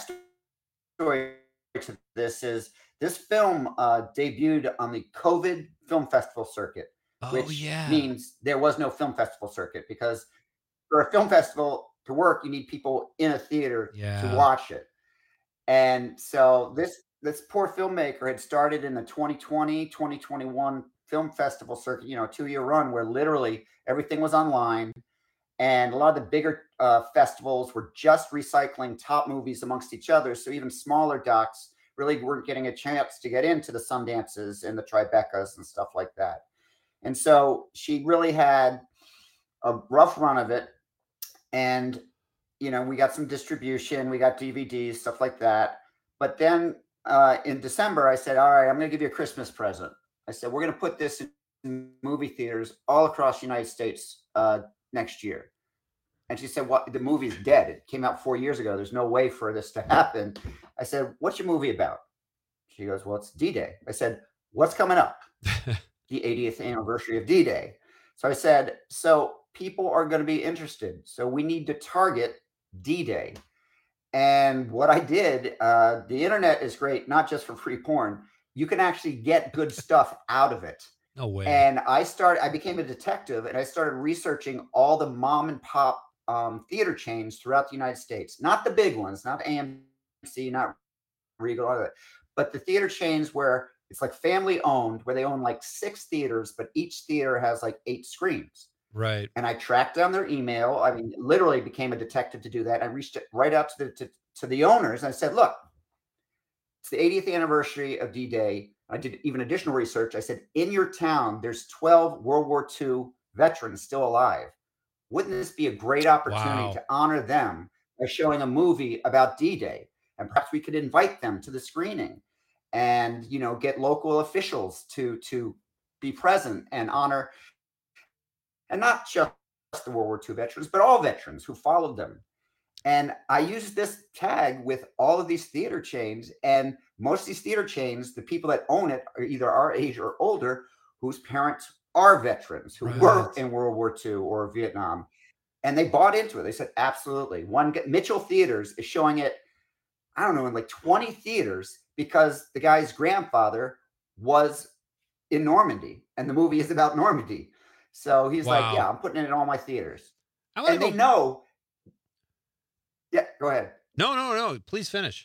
backstory to this is this film uh, debuted on the COVID Film Festival circuit. Oh, which yeah. means there was no film festival circuit, because for a film festival to work, you need people in a theater yeah. to watch it. And so this this poor filmmaker had started in the twenty twenty, twenty twenty-one film festival circuit, you know, two-year run where literally everything was online. And a lot of the bigger uh, festivals were just recycling top movies amongst each other. So even smaller docs really weren't getting a chance to get into the Sundances and the Tribecas and stuff like that. And so she really had a rough run of it. And, you know, we got some distribution, we got D V Ds, stuff like that. But then uh, in December, I said, all right, I'm going to give you a Christmas present. I said, we're going to put this in movie theaters all across the United States uh, next year. And she said, what? The movie's dead. It came out four years ago. There's no way for this to happen. I said, what's your movie about? She goes, well, it's D-Day. I said, what's coming up? The eightieth anniversary of D-Day. So I said, so people are going to be interested. So we need to target D-Day. And what I did, uh, the internet is great, not just for free porn. You can actually get good stuff out of it. No way. And I started, I became a detective, and I started researching all the mom and pop um, theater chains throughout the United States. Not the big ones, not A M C, not Regal, all that, but the theater chains where it's like family owned, where they own like six theaters, but each theater has like eight screens. Right. And I tracked down their email. I mean, literally became a detective to do that. I reached it right out to the to, to the owners, and I said, look, it's the eightieth anniversary of D-Day. I did even additional research. I said, in your town, there's twelve World War Two veterans still alive. Wouldn't this be a great opportunity Wow. to honor them by showing a movie about D-Day? And perhaps we could invite them to the screening and, you know, get local officials to, to be present and honor, and not just the World War Two veterans, but all veterans who followed them. And I use this tag with all of these theater chains, and most of these theater chains, the people that own it are either our age or older, whose parents are veterans who were Right. in World War Two or Vietnam, and they bought into it. They said, absolutely. One g- Mitchell Theaters is showing it, I don't know, in like twenty theaters because the guy's grandfather was in Normandy, and the movie is about Normandy. So he's like, Wow. yeah, I'm putting it in all my theaters. I wanna And they go- know. Yeah, go ahead. No, no, no. Please finish.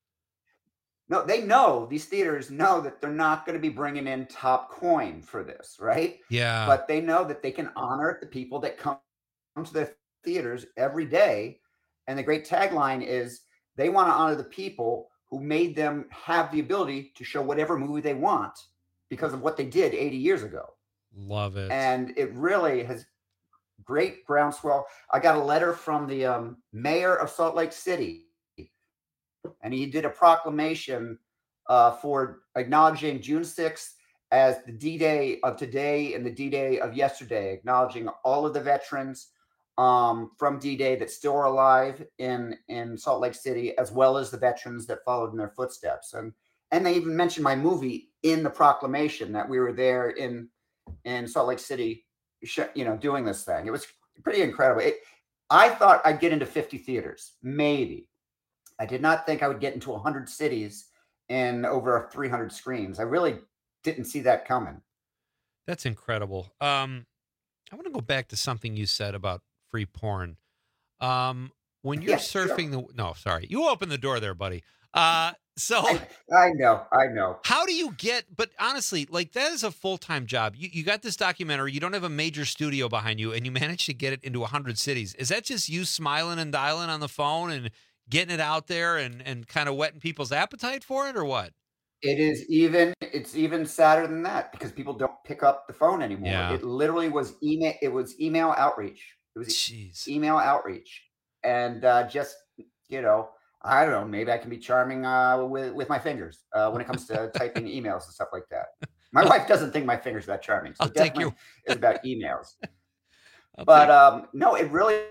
No, they know, these theaters know that they're not going to be bringing in top coin for this, right? Yeah. But they know that they can honor the people that come to their theaters every day. And the great tagline is they want to honor the people who made them have the ability to show whatever movie they want because of what they did eighty years ago. Love it. And it really has great groundswell. I got a letter from the um, mayor of Salt Lake City, and he did a proclamation uh, for acknowledging June sixth as the D-Day of today and the D-Day of yesterday, acknowledging all of the veterans um, from D-Day that still are alive in, in Salt Lake City, as well as the veterans that followed in their footsteps. And and they even mentioned my movie in the proclamation, that we were there in in Salt Lake City, you know, doing this thing. It was pretty incredible. It, I thought I'd get into fifty theaters, maybe. I did not think I would get into one hundred cities and over three hundred screens. I really didn't see that coming. That's incredible. Um, I want to go back to something you said about free porn. Um, when you're Yeah, sure. surfing the no, sorry, you opened the door there, buddy. Uh, so I know, I know. how do you get? But honestly, like that is a full time job. You you got this documentary. You don't have a major studio behind you, and you managed to get it into a hundred cities. Is that just you smiling and dialing on the phone and getting it out there and and kind of whetting people's appetite for it, or what? It is even, it's even sadder than that because people don't pick up the phone anymore. Yeah. It literally was email, it was email outreach. It was Jeez. email outreach. And uh, just, you know, I don't know, maybe I can be charming uh, with, with my fingers uh, when it comes to typing emails and stuff like that. My wife doesn't think my fingers are that charming. So I'll take definitely your- it's about emails. I'll But take- um, no, it really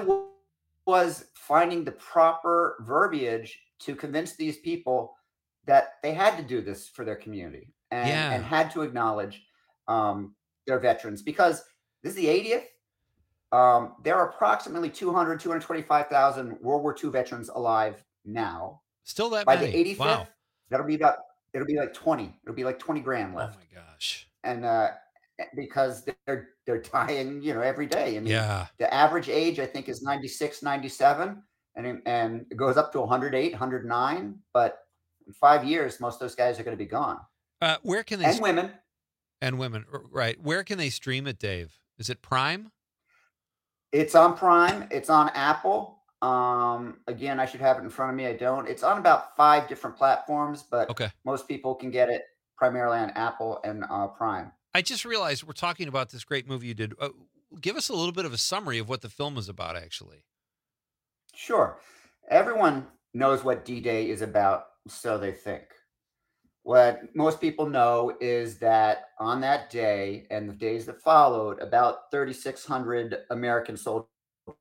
was finding the proper verbiage to convince these people that they had to do this for their community and, Yeah. and had to acknowledge um, their veterans because this is the eightieth. Um, there are approximately two hundred, two hundred twenty-five thousand World War Two veterans alive now. Still that By many? the eighty-fifth, Wow. that'll be about, it'll be like twenty. It'll be like twenty grand Oh left. my gosh. And uh, because they're they're dying, you know, every day. I mean, Yeah. the average age I think is ninety-six, ninety-seven, and it- and it goes up to one hundred eight, one hundred nine. But in five years, most of those guys are going to be gone. Uh, where can they And st- women. and women r- right? Where can they stream it, Dave? Is it Prime? It's on Prime. It's on Apple. Um, again, I should have it in front of me. I don't. It's on about five different platforms, but Okay. most people can get it primarily on Apple and uh, Prime. I just realized we're talking about this great movie you did. Uh, give us a little bit of a summary of what the film is about, actually. Sure. Everyone knows what D-Day is about, so they think. What most people know is that on that day and the days that followed, about thirty-six hundred American soldiers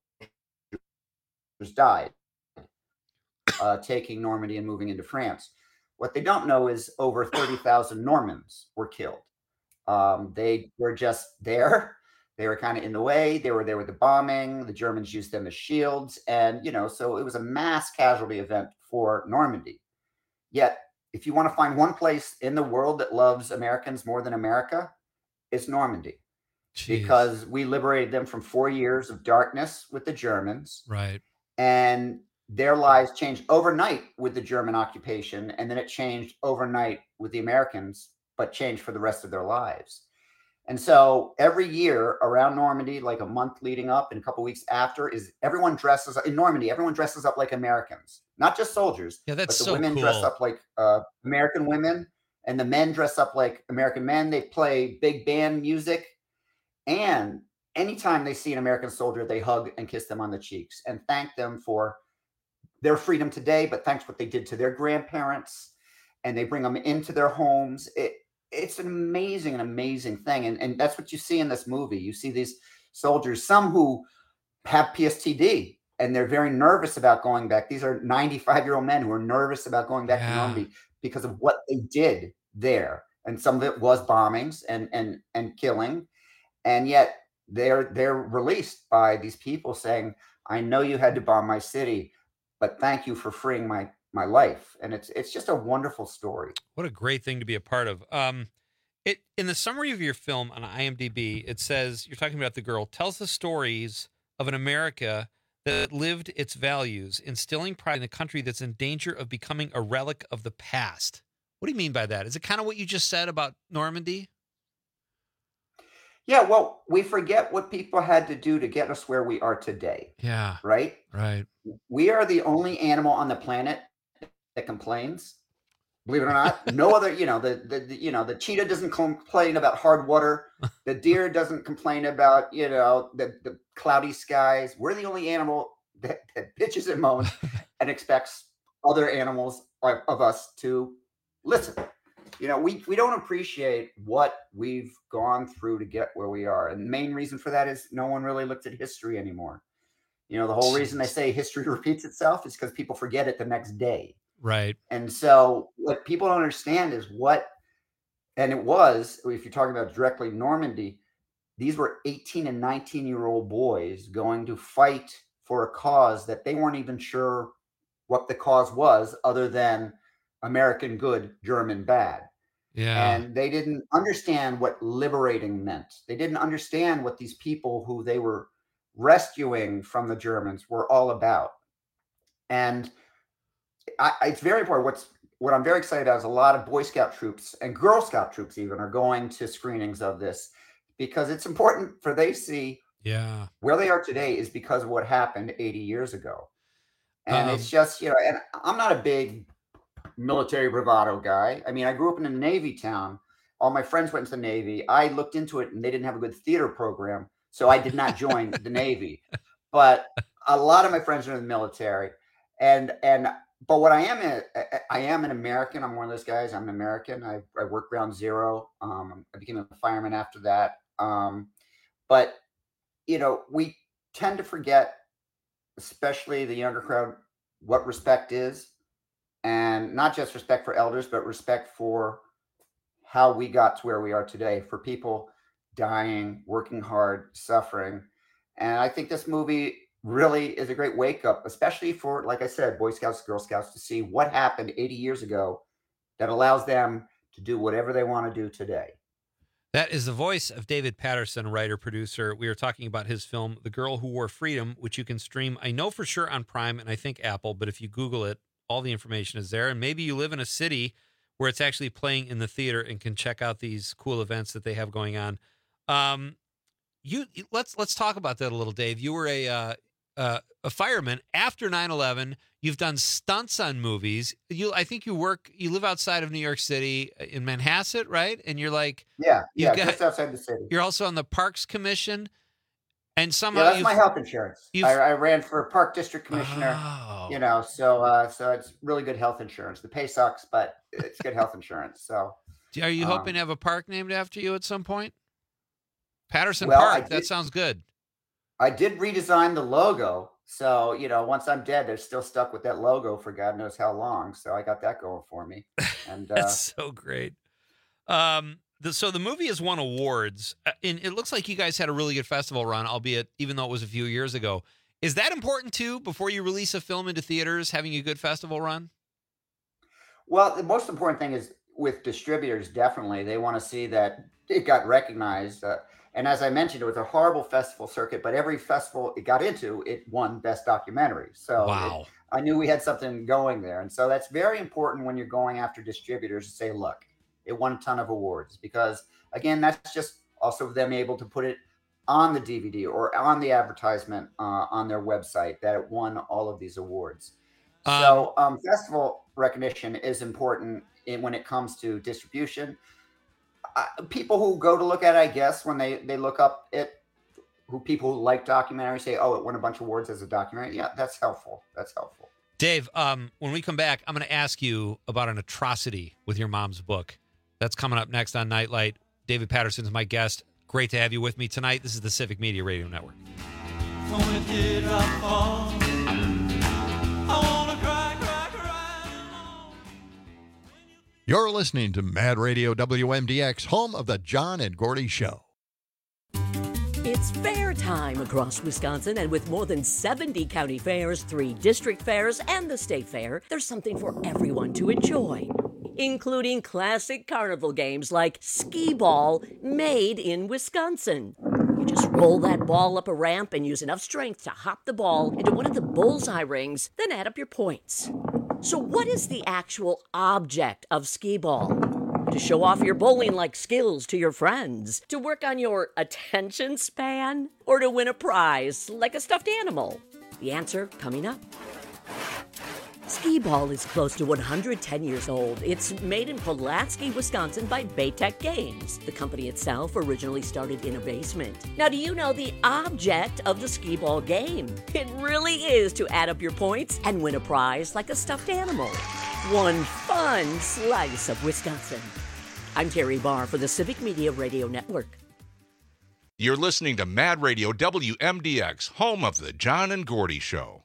died, uh, taking Normandy and moving into France. What they don't know is over thirty thousand Normans were killed. Um, they were just there. They were kind of in the way. They were there with the bombing. The Germans used them as shields. And, you know, so it was a mass casualty event for Normandy. Yet, if you want to find one place in the world that loves Americans more than America, it's Normandy. Jeez. Because we liberated them from four years of darkness with the Germans. Right. And their lives changed overnight with the German occupation. And then it changed overnight with the Americans, but changed for the rest of their lives. And so every year around Normandy, like a month leading up and a couple weeks after, is everyone dresses up in Normandy. Everyone dresses up like Americans, not just soldiers. Yeah, that's but the so women dress cool. up like uh, American women, and the men dress up like American men. They play big band music, and anytime they see an American soldier, they hug and kiss them on the cheeks and thank them for their freedom today, but thanks what they did to their grandparents, and they bring them into their homes. It, it's an amazing, an amazing thing. And, and that's what you see in this movie. You see these soldiers, some who have P S T D and they're very nervous about going back. These are ninety-five-year-old men who are nervous about going back Yeah. to Normandy because of what they did there. And some of it was bombings and and and killing. And yet they're they're released by these people saying, I know you had to bomb my city, but thank you for freeing my my life. And it's it's just a wonderful story. What a great thing to be a part of. Um, it in the summary of your film on IMDb, it says you're talking about the girl tells the stories of an America that lived its values, instilling pride in a country that's in danger of becoming a relic of the past. What do you mean by that? Is it kind of what you just said about Normandy? Yeah, well, we forget what people had to do to get us where we are today, Yeah. right? Right. We are the only animal on the planet that complains. Believe it or not, no other. You know, the, the, the you know the cheetah doesn't complain about hard water. The deer doesn't complain about you know the, the cloudy skies. We're the only animal that, that bitches and moans and expects other animals of, of us to listen. You know, we we don't appreciate what we've gone through to get where we are, and the main reason for that is no one really looks at history anymore. You know, the whole reason they say history repeats itself is because people forget it the next day. Right. And so what people don't understand is what, and it was, if you're talking about directly Normandy, these were eighteen and nineteen year old boys going to fight for a cause that they weren't even sure what the cause was other than American good, German bad. Yeah. And they didn't understand what liberating meant. They didn't understand what these people who they were rescuing from the Germans were all about. And I, it's very important. What's what I'm very excited about is a lot of Boy Scout troops and Girl Scout troops even are going to screenings of this because it's important for they see Yeah. where they are today is because of what happened eighty years ago. And Um, it's just, you know, and I'm not a big military bravado guy. I mean, I grew up in a Navy town. All my friends went to the Navy. I looked into it and they didn't have a good theater program. So I did not join the Navy. But a lot of my friends are in the military. And, and, but what I am, a, I am an American. I'm one of those guys. I'm an American. I, I worked ground zero. Um, I became a fireman after that. Um, but, you know, we tend to forget, especially the younger crowd, what respect is. And not just respect for elders, but respect for how we got to where we are today, for people dying, working hard, suffering. And I think this movie really is a great wake up, especially for, like I said, Boy Scouts, Girl Scouts, to see what happened eighty years ago that allows them to do whatever they want to do today. That is the voice of David Patterson, writer, producer. We are talking about his film, The Girl Who Wore Freedom, which you can stream, I know for sure, on Prime and I think Apple, but if you Google it, all the information is there. And maybe you live in a city where it's actually playing in the theater and can check out these cool events that they have going on. Um, you let's let's talk about that a little, Dave. You were a uh, uh, a fireman after nine eleven. You've done stunts on movies. You, I think you work. You live outside of New York City in Manhasset, right? And you're like, Yeah, you've yeah, just outside the city. You're also on the Parks Commission, and somehow Yeah, that's you've- my health insurance. you've- I, I ran for Park District Commissioner. Oh. You know, so uh, so it's really good health insurance. The pay sucks, but it's good health insurance. So, Are you um, hoping to have a park named after you at some point? Patterson Well, I Park. That did- sounds good. I did redesign the logo. So, you know, once I'm dead, they're still stuck with that logo for God knows how long. So I got that going for me. And uh, That's so great. Um, the, so the movie has won awards, uh, and it looks like you guys had a really good festival run, albeit even though it was a few years ago. Is that important too, before you release a film into theaters, having a good festival run? well, the most important thing is with distributors, definitely, they want to see that it got recognized. Uh, and as I mentioned, it was a horrible festival circuit, but every festival it got into, it won Best Documentary. So it- Wow. I knew we had something going there. And so that's very important when you're going after distributors to say, look, it won a ton of awards because, again, that's just also them able to put it on the D V D or on the advertisement uh, on their website that it won all of these awards. So um, festival recognition is important in, when it comes to distribution. Uh, people who go to look at it, I guess, when they, they look up it, who people who like documentaries say, oh, it won a bunch of awards as a documentary. Yeah, that's helpful. That's helpful. Dave, um, when we come back, I'm going to ask you about an atrocity with your mom's book. That's coming up next on Nightlight. David Patterson is my guest. Great to have you with me tonight. This is the Civic Media Radio Network. when teardrops fall. I wanna cry, cry, cry. You're listening to Mad Radio W M D X, home of the John and Gordy Show. It's fair time across Wisconsin, and with more than seventy county fairs, three district fairs, and the state fair, there's something for everyone to enjoy, including classic carnival games like skee ball, made in Wisconsin. You just roll that ball up a ramp and use enough strength to hop the ball into one of the bullseye rings, then add up your points. So what is the actual object of skee ball? To show off your bowling-like skills to your friends? To work on your attention span? Or to win a prize like a stuffed animal? The answer coming up. Skee ball is close to one hundred ten years old. It's made in Pulaski, Wisconsin by Baytech Games. The company itself originally started in a basement. Now, do you know the object of the skee ball game? It really is to add up your points and win a prize like a stuffed animal. One fun slice of Wisconsin. I'm Terry Barr for the Civic Media Radio Network. You're listening to Mad Radio W M D X, home of the John and Gordy Show.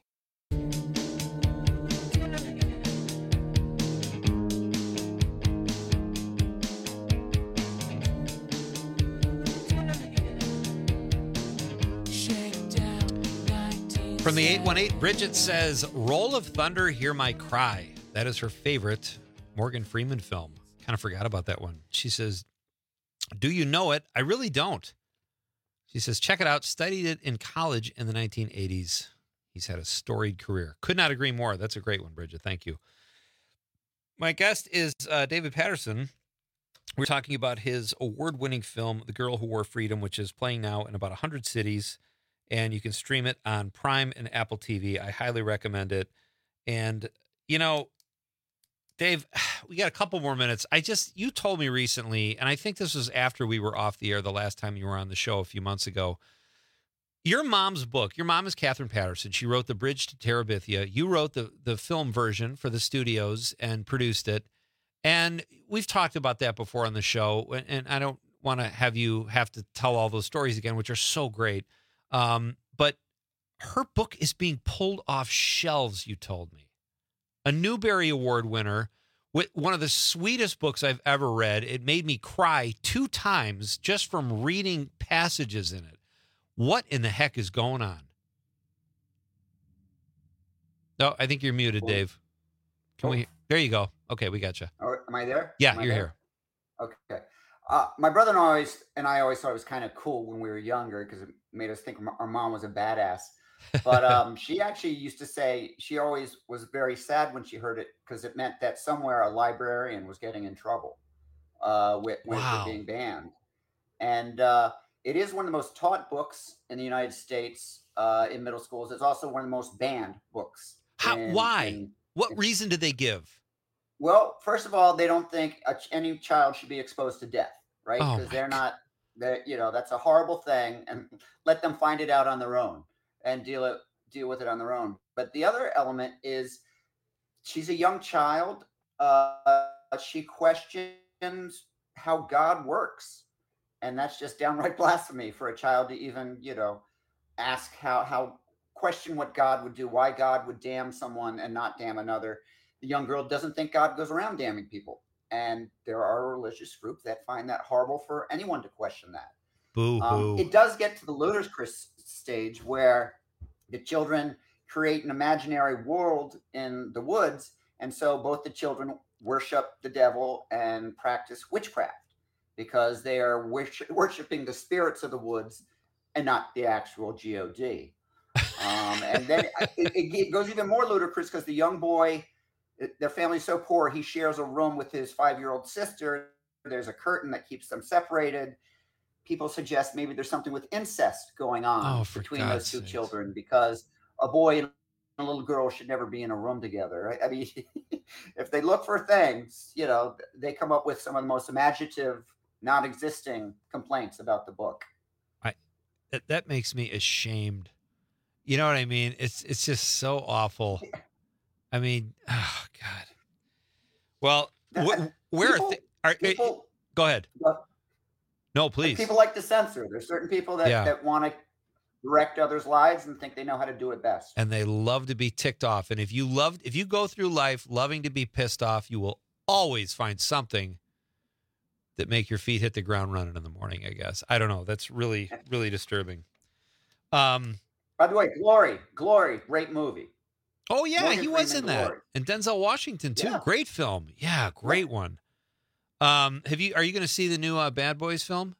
From the eight one eight, Bridget says, Roll of Thunder, Hear My Cry. That is her favorite Morgan Freeman film. Kind of forgot about that one. She says, do you know it? I really don't. She says, check it out. Studied it in college in the nineteen eighties. He's had a storied career. Could not agree more. That's a great one, Bridget. Thank you. My guest is uh, David Patterson. We're talking about his award-winning film, The Girl Who Wore Freedom, which is playing now in about one hundred cities. And you can stream it on Prime and Apple T V. I highly recommend it. And, you know, Dave, we got a couple more minutes. I just, you told me recently, and I think this was after we were off the air the last time you were on the show a few months ago. Your mom's book, your mom is Catherine Patterson. She wrote The Bridge to Terabithia. You wrote the, the film version for the studios and produced it. And we've talked about that before on the show. And, and I don't want to have you have to tell all those stories again, which are so great. Um, but her book is being pulled off shelves, you told me. A Newbery Award winner, with one of the sweetest books I've ever read. It made me cry two times just from reading passages in it. What in the heck is going on? No, I think you're muted, Dave. Can we? There you go. Okay, we got you. Oh, am I there? Yeah, Am I you're there? here. Okay. Uh, my brother and I always and I always thought it was kind of cool when we were younger because it made us think our mom was a badass. But um, she actually used to say she always was very sad when she heard it because it meant that somewhere a librarian was getting in trouble uh, with, with Wow. it being banned. And uh, it is one of the most taught books in the United States uh, in middle schools. It's also one of the most banned books. How? in- Why? in- What reason did they give? Well, first of all, they don't think a, ch- any child should be exposed to death, right? Oh, Because my they're not, they you know, that's a horrible thing, and let them find it out on their own and deal it deal with it on their own. But the other element is, she's a young child. Uh, she questions how God works, and that's just downright blasphemy for a child to even, you know, ask how how question what God would do, why God would damn someone and not damn another. The young girl doesn't think God goes around damning people. And there are religious groups that find that horrible for anyone to question that. Boo hoo. Um, it does get to the ludicrous stage where the children create an imaginary world in the woods. And so both the children worship the devil and practice witchcraft because they are worship- worshiping the spirits of the woods and not the actual G O D. Um, and then it, it goes even more ludicrous because the young boy, their family's so poor, he shares a room with his five-year-old sister. There's a curtain that keeps them separated. People suggest maybe there's something with incest going on Oh, for between God's those two sakes. children because a boy and a little girl should never be in a room together. Right? I mean, if they look for things, you know, they come up with some of the most imaginative, non-existing complaints about the book. I that, that makes me ashamed. You know what I mean? It's it's just so awful. I mean, oh God. Well, wh- where People- are, th- are people- go ahead. But No, please. people like to censor. There's certain people that, Yeah. that want to direct others' lives and think they know how to do it best. And they love to be ticked off. And if you love, if you go through life loving to be pissed off, you will always find something that make your feet hit the ground running in the morning, I guess. I don't know. That's really, really disturbing. Um, By the way, Glory, Glory, great movie. Oh, yeah, Morgan he was Freeman, in that. Glory. And Denzel Washington, too. Yeah. Great film. Yeah, great one. Um, have you? Are you going to see the new uh, Bad Boys film?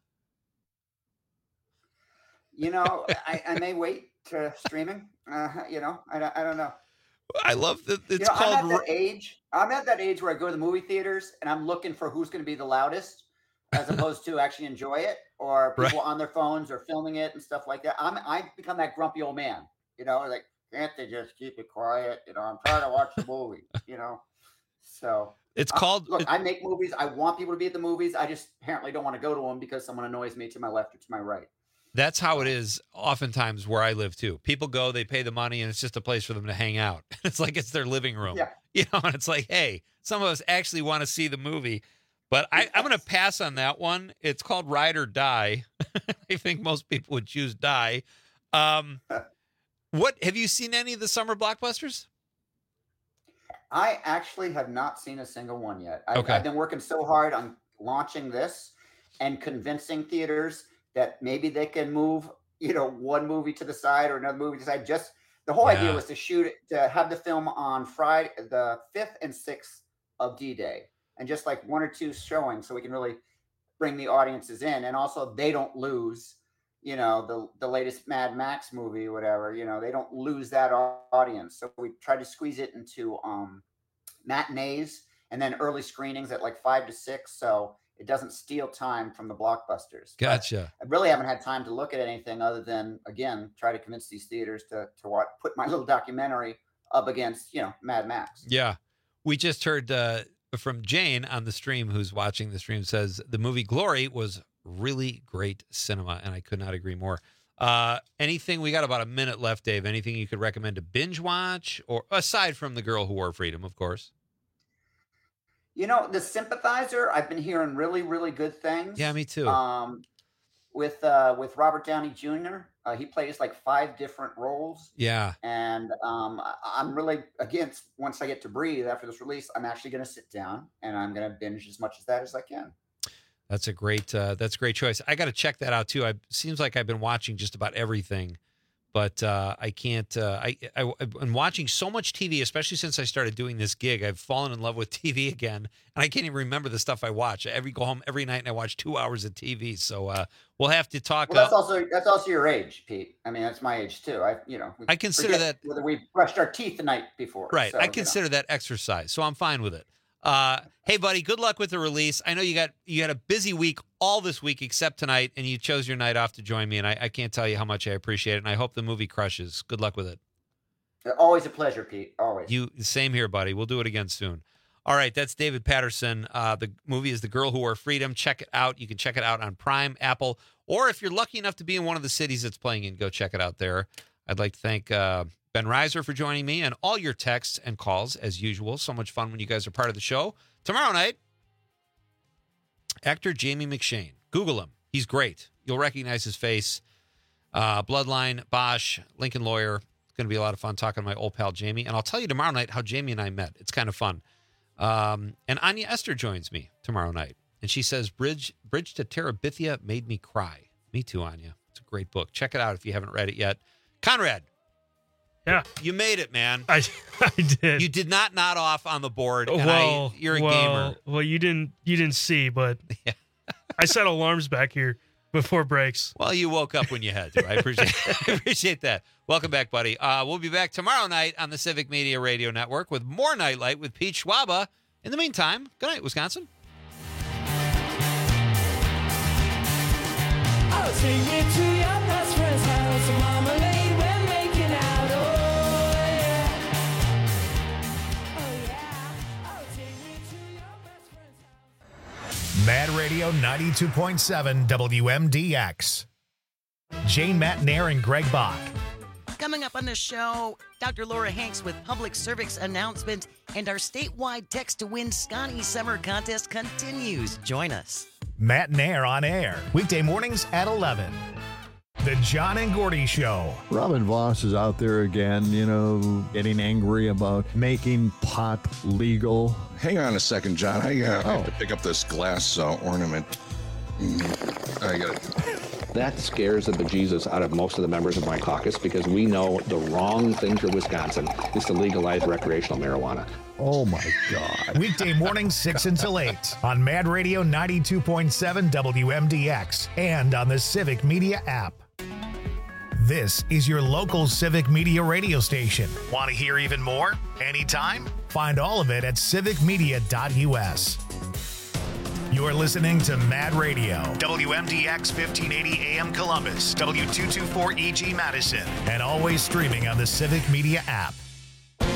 You know, I, I may wait to streaming. Uh, you know, I, don't- I don't know. I love that it's you know, called... I'm at that age. I'm at that age where I go to the movie theaters and I'm looking for who's going to be the loudest, as opposed to actually enjoy it, or people on their phones or filming it and stuff like that. I'm I've become that grumpy old man. You know, like, can't they just keep it quiet? You know, I'm trying to watch the movie. You know, so It's I- called- Look, I make movies. I want people to be at the movies. I just apparently don't want to go to them because someone annoys me to my left or to my right. That's how it is oftentimes where I live, too. People go, they pay the money, and it's just a place for them to hang out. It's like it's their living room. Yeah. You know, and it's like, hey, some of us actually want to see the movie. But I, I'm going to pass on that one. It's called Ride or Die. I think most people would choose Die. Um, what have you seen any of the summer blockbusters? I actually have not seen a single one yet. I, Okay. I've been working so hard on launching this and convincing theaters that maybe they can move, you know, one movie to the side or another movie to the side. Just the whole idea Yeah. was to shoot it, to have the film on Friday, the fifth and sixth of D-Day, and just like one or two showings, so we can really bring the audiences in, and also they don't lose, you know, the the latest Mad Max movie, whatever. You know, they don't lose that au- audience. So we tried to squeeze it into um, matinees and then early screenings at like five to six, so it doesn't steal time from the blockbusters. But Gotcha. I really haven't had time to look at anything other than, again, try to convince these theaters to to watch, put my little documentary up against, you know, Mad Max. Yeah. We just heard uh, from Jane on the stream, who's watching the stream, says the movie Glory was really great cinema, and I could not agree more. Uh, anything, we got about a minute left, Dave. Anything you could recommend to binge watch, or aside from The Girl Who Wore Freedom, of course? You know, The Sympathizer, I've been hearing really, really good things. Yeah, me too. Um, with uh, with Robert Downey Junior, uh, he plays like five different roles. Yeah. And um, I- I'm really, again, once I get to breathe after this release, I'm actually going to sit down and I'm going to binge as much of that as I can. That's a great. Uh, that's a great choice. I got to check that out too. I seems like I've been watching just about everything, but uh, I can't. Uh, I, I I've been watching so much T V, especially since I started doing this gig. I've fallen in love with T V again, and I can't even remember the stuff I watch. I every go home every night and I watch two hours of T V. So uh, we'll have to talk. Well, that's uh, also that's also your age, Pete. I mean, that's my age too. I you know we I consider forget that- whether we brushed our teeth the night before. Right. So, I you know. consider that exercise, so I'm fine with it. Uh, hey, buddy, good luck with the release. I know you got you had a busy week all this week except tonight, and you chose your night off to join me, and I, I can't tell you how much I appreciate it, and I hope the movie crushes. Good luck with it. Always a pleasure, Pete. Always. You same here, buddy. We'll do it again soon. All right, that's David Patterson. Uh, the movie is The Girl Who Wore Freedom. Check it out. You can check it out on Prime, Apple, or if you're lucky enough to be in one of the cities it's playing in, go check it out there. I'd like to thank uh, Ben Reiser for joining me and all your texts and calls, as usual. So much fun when you guys are part of the show. Tomorrow night, actor Jamie McShane. Google him. He's great. You'll recognize his face. Uh, Bloodline, Bosch, Lincoln Lawyer. It's going to be a lot of fun talking to my old pal Jamie. And I'll tell you tomorrow night how Jamie and I met. It's kind of fun. Um, and Anya Esther joins me tomorrow night. And she says, Bridge, Bridge to Terabithia made me cry. Me too, Anya. It's a great book. Check it out if you haven't read it yet. Conrad. Yeah. You made it, man. I I did. You did not nod off on the board. And well, I, you're a well, gamer. Well, you didn't you didn't see, but I set alarms back here before breaks. Well, you woke up when you had to. I appreciate I appreciate that. Welcome back, buddy. Uh, we'll be back tomorrow night on the Civic Media Radio Network with more Nightlight with Pete Schwaba. In the meantime, good night, Wisconsin. I'll take you to your best friend's house. Marmalade, we're making out. Oh, yeah. Oh, yeah. I'll take you to your best friend's house. Mad Radio ninety-two point seven W M D X. Jane Matnair and Greg Bach. Coming up on the show, Doctor Laura Hanks with public service announcement, and our statewide Text to Win Scotty Summer Contest continues. Join us. Matt Nair on air. Weekday mornings at eleven. The John and Gordy Show. Robin Voss is out there again, you know, getting angry about making pot legal. Hang on a second, John. I, uh, Oh. I have to pick up this glass uh, ornament. Mm, I got it. That scares the bejesus out of most of the members of my caucus because we know the wrong thing for Wisconsin is to legalize recreational marijuana. Oh, my God. Weekday mornings, six until eight on Mad Radio ninety-two point seven W M D X and on the Civic Media app. This is your local Civic Media radio station. Want to hear even more? Anytime? Find all of it at civic media dot U S. You're listening to Mad Radio, W M D X fifteen eighty A M Columbus, W two twenty-four E G Madison, and always streaming on the Civic Media app.